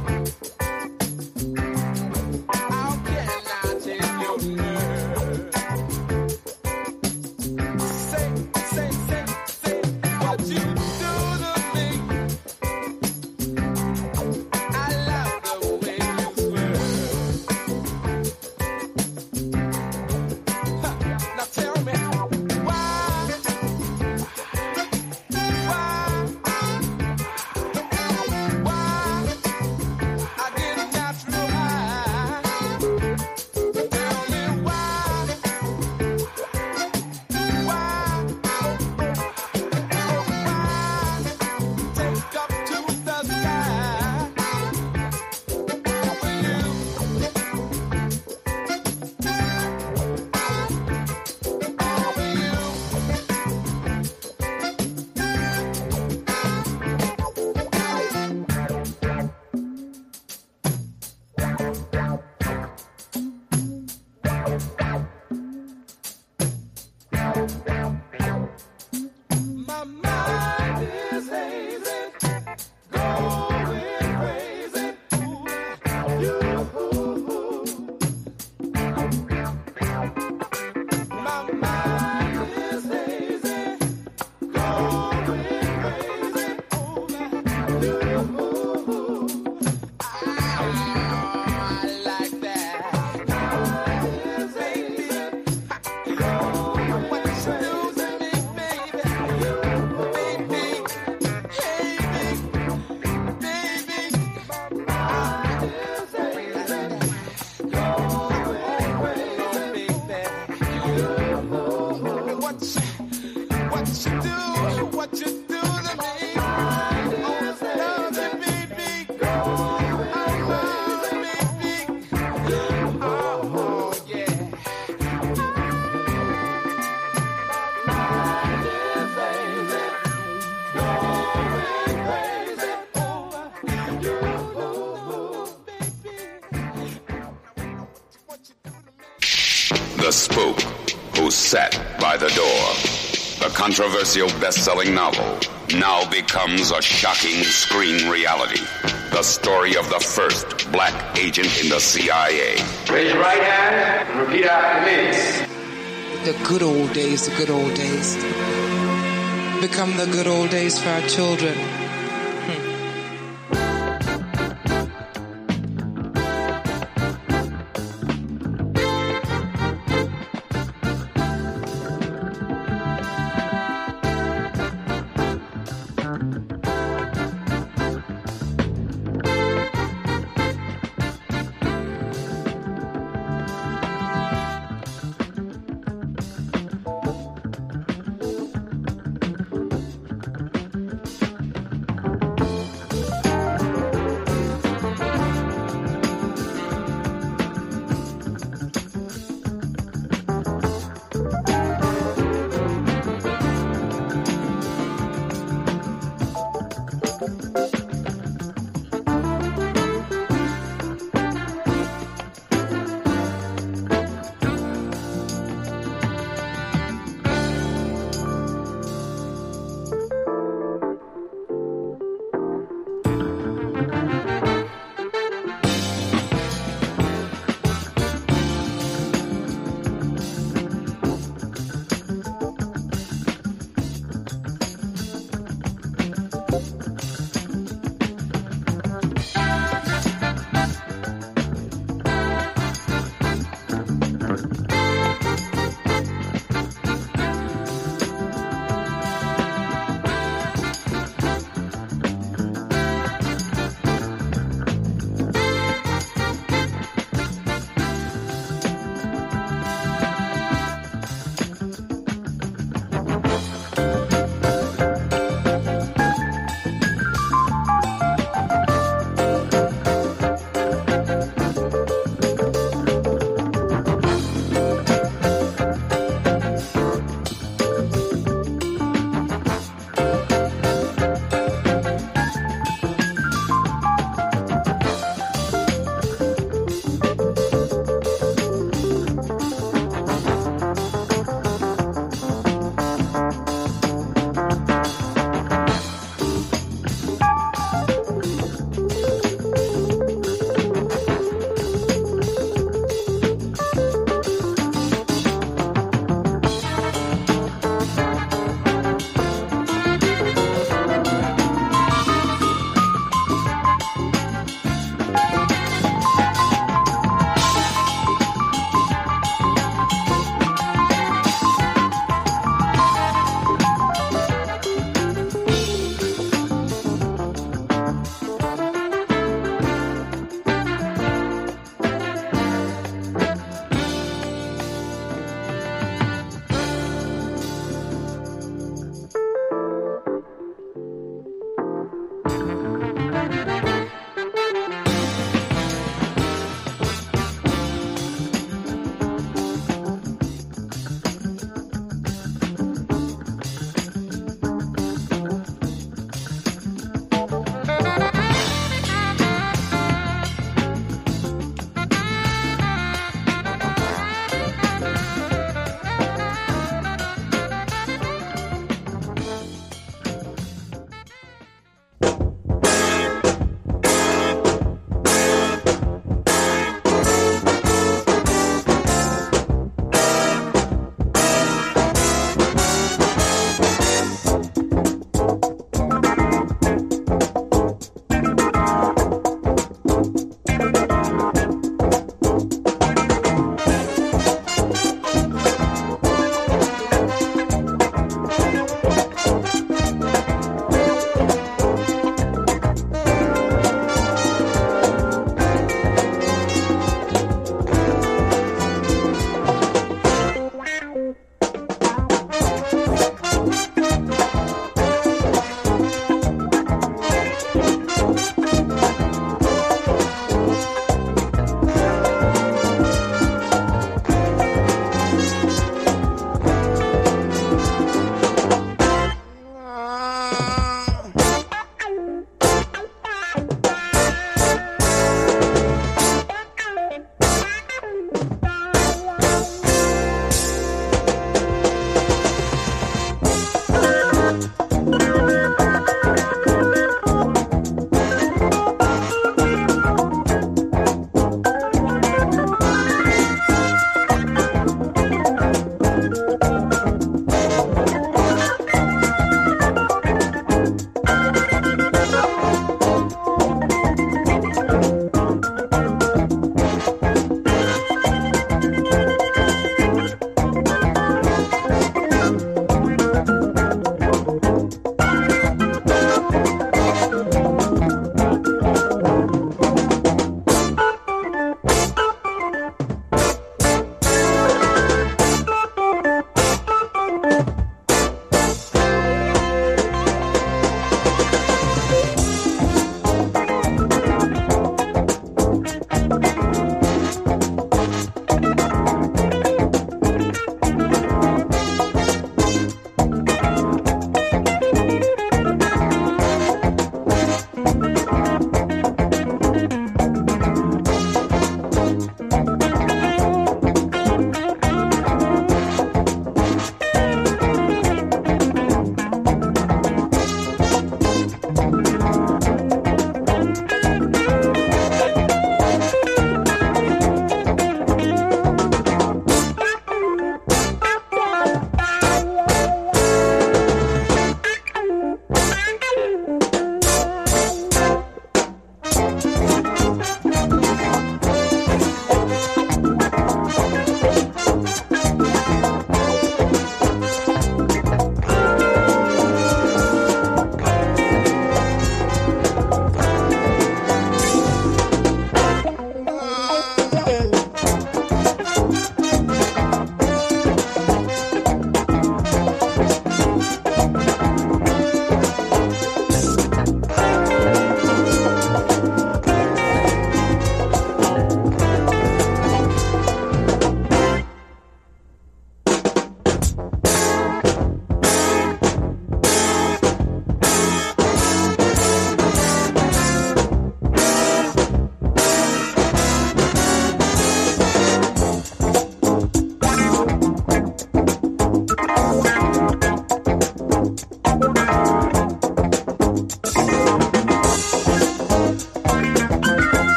How can I take your nerve? Say what you do to me. I The spook who sat by the door. The controversial best-selling novel now becomes a shocking screen reality. The story of the first black agent in the CIA. Raise your right hand and repeat after me. The good old days, the good old days. Become the good old days for our children.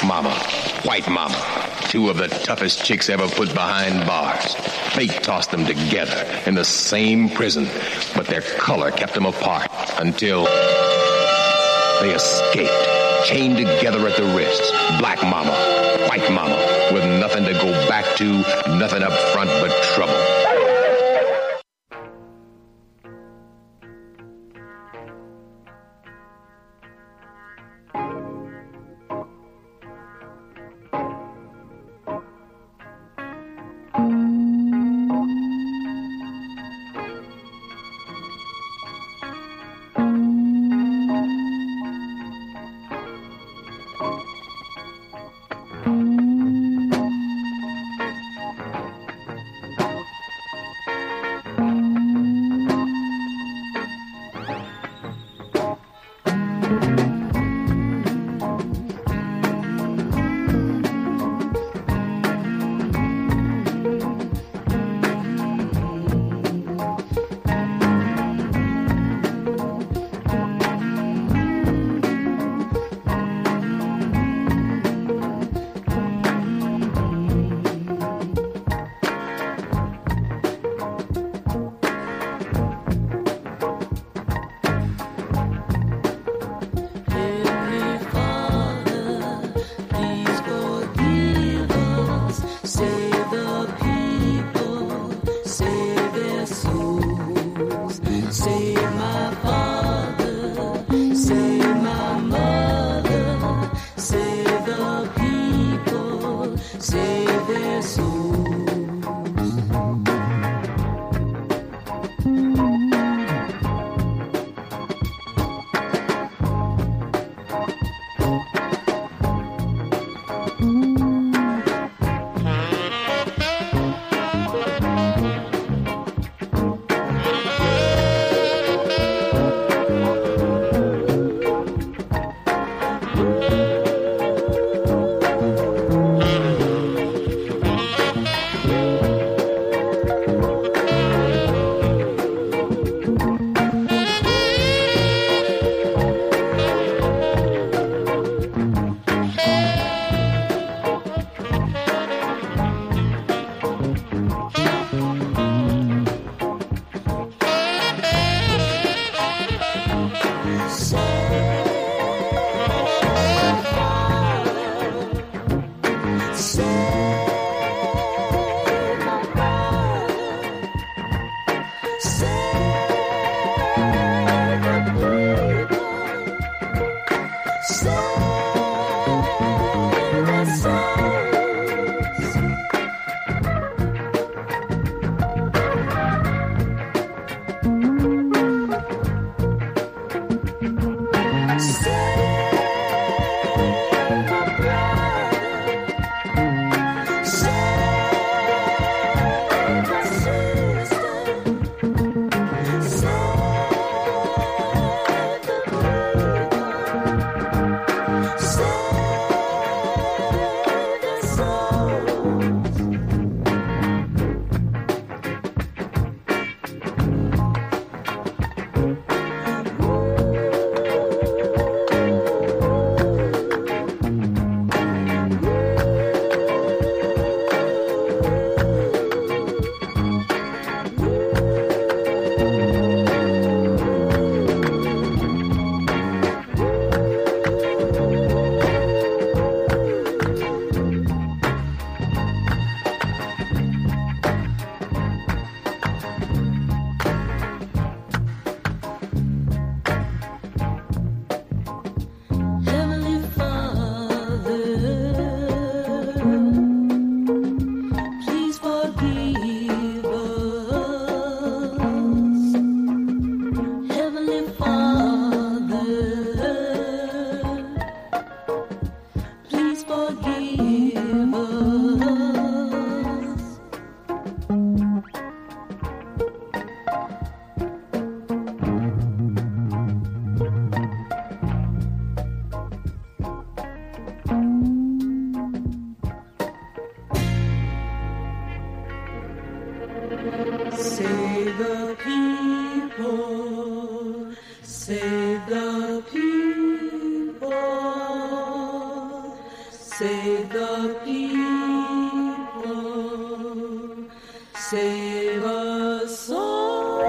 mama, white mama. Two of the toughest chicks ever put behind bars. Fate tossed them together in the same prison, but their color kept them apart until they escaped, chained together at the wrists. Black mama, white mama, with nothing to go back to, nothing up front but trouble. Save the people, save us all.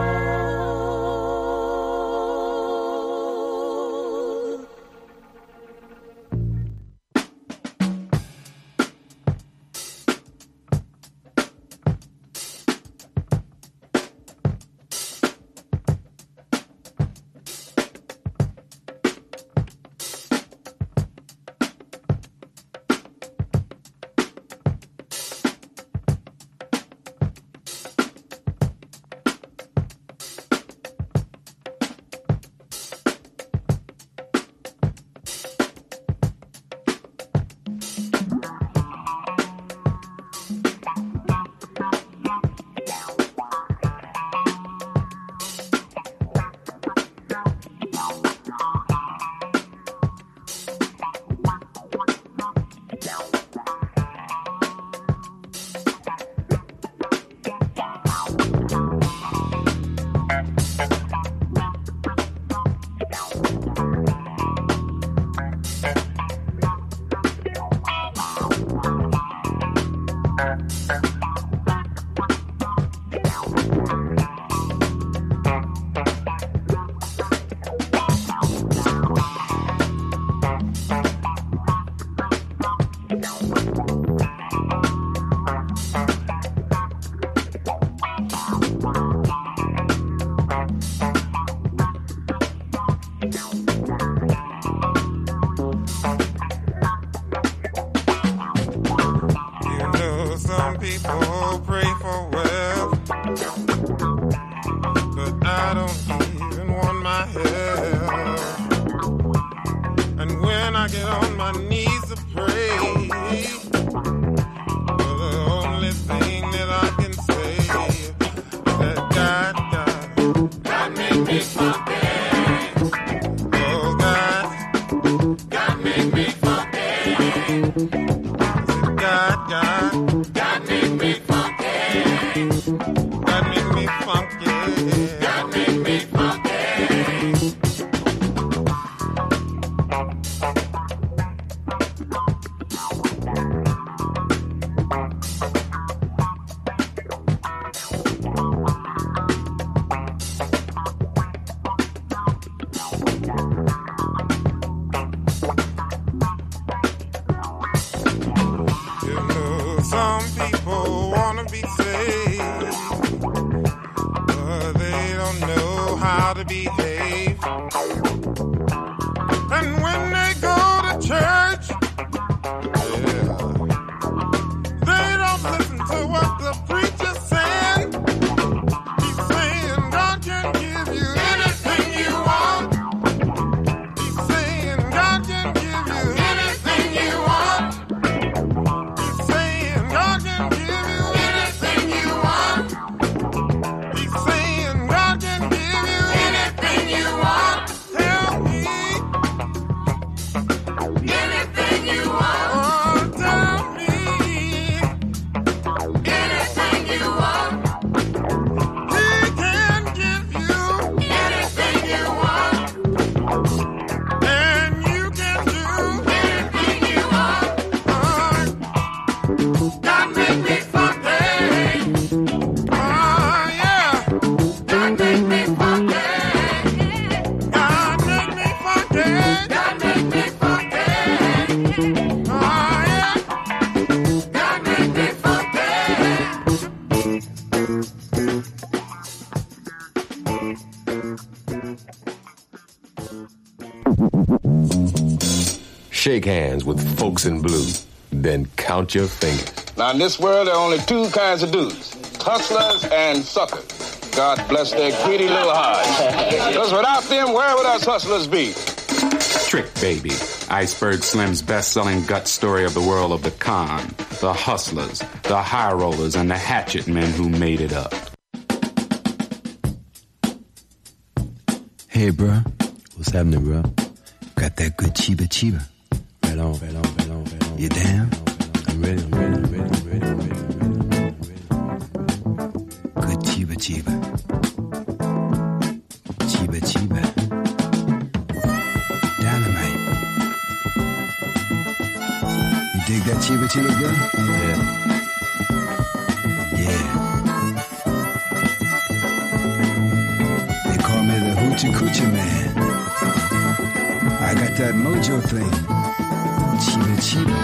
Shake hands with folks in blue, then count your fingers. Now, in this world, there are only two kinds of dudes, hustlers and suckers. God bless their greedy little hearts. Because without them, where would us hustlers be? Trick Baby, Iceberg Slim's best-selling gut story of the world of the con, the hustlers, the high rollers, and the hatchet men who made it up. Hey, bro. What's happening, bro? Got that good chiba chiba. Right on. You down? I'm ready. Good chiba chiba. Chiba chiba. Dynamite. You dig that Chiba Chiba gun? Yeah. They call me the Hoochie Coochie Man. I got that mojo thing. Chiba Chiba.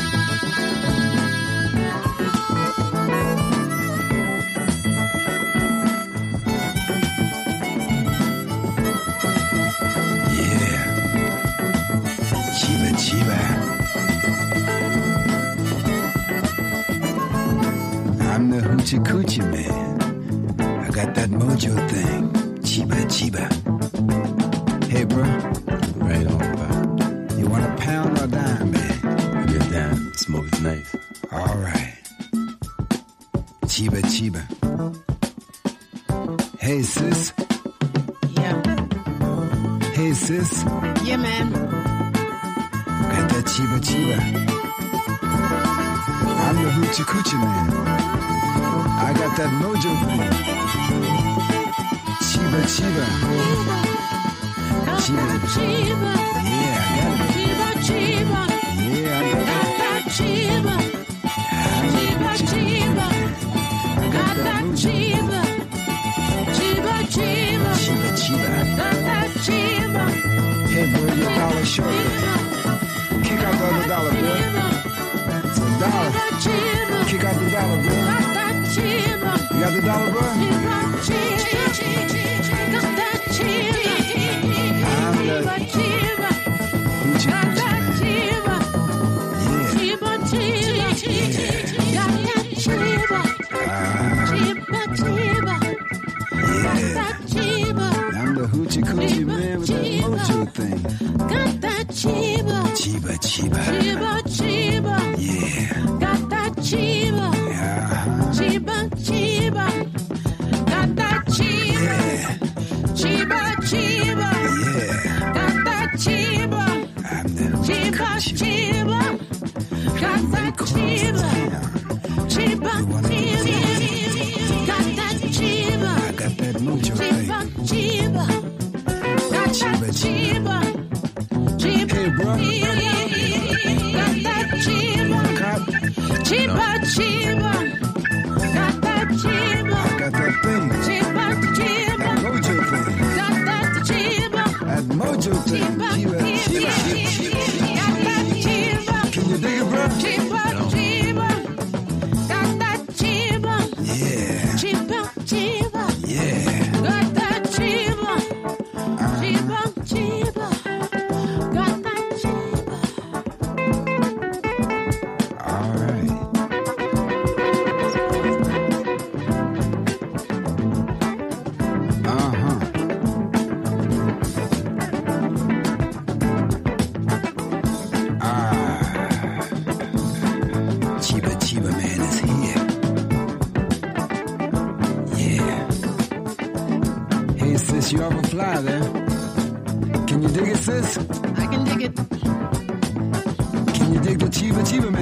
I'm the Hoochie Coochie Man. I got that mojo thing. Chiba Chiba. Hey, bro. Right on, pal. You want a pound or a dime, man? Get down. Smoke's nice. All right. Chiba Chiba. Hey, sis. Yeah. Hey, sis. Yeah, man. Got that Chiba Chiba. I'm the Hoochie Coochie Man. I got that mojo thing. Chiba Chiba. Chiba Chiba. Yeah, I got it. Chiba Chiba. Yeah, I got that Chiba. Chiba Chiba. Got that Chiba. Chiba Chiba. Chiba Chiba. Got that Chiba. Hey, bro, your dollar short. Kick out the other dollar, bro. It's a dollar. Kick out the dollar, bro. You got the dollar, bro? Got that Chiba. I'm the Chiba. Hoochie Got that Chiba. Yeah. Chiba Chiba. Got that Chiba. Chiba Chiba. Got that Chiba. I'm the Hoochie Coochie Man with that mojo thing. Got that Chiba. Chiba Chiba. Chiba Chiba. Yeah. Got that Chiba. Chiba Chiba. Got that Chiba. Chiba Chiba. Got that Chiba. Chiba Chiba. Got that Chiba. Chiba Chiba. Got that Chiba. I got that mojo thing. Chiba. Got that Chiba. Hey, bro. Got that Chiba. Chiba Chiba. Got that Chiba. I got that thing. Chiba Chiba. That mojo thing. Got that Chiba. That mojo thing. Chiba Chiba. Got that Chiba. Can you dig it, bro? Chiba Chiba. Got that Chiba. Yeah. Chiba Chiba. Yeah. Got that Chiba. Chiba Chiba. Got that Chiba. All right. Chiba Chiba Man is here. Yeah. Hey, sis, you off a fly there? Can you dig it, sis? I can dig it. Can you dig the Chiba Chiba Man?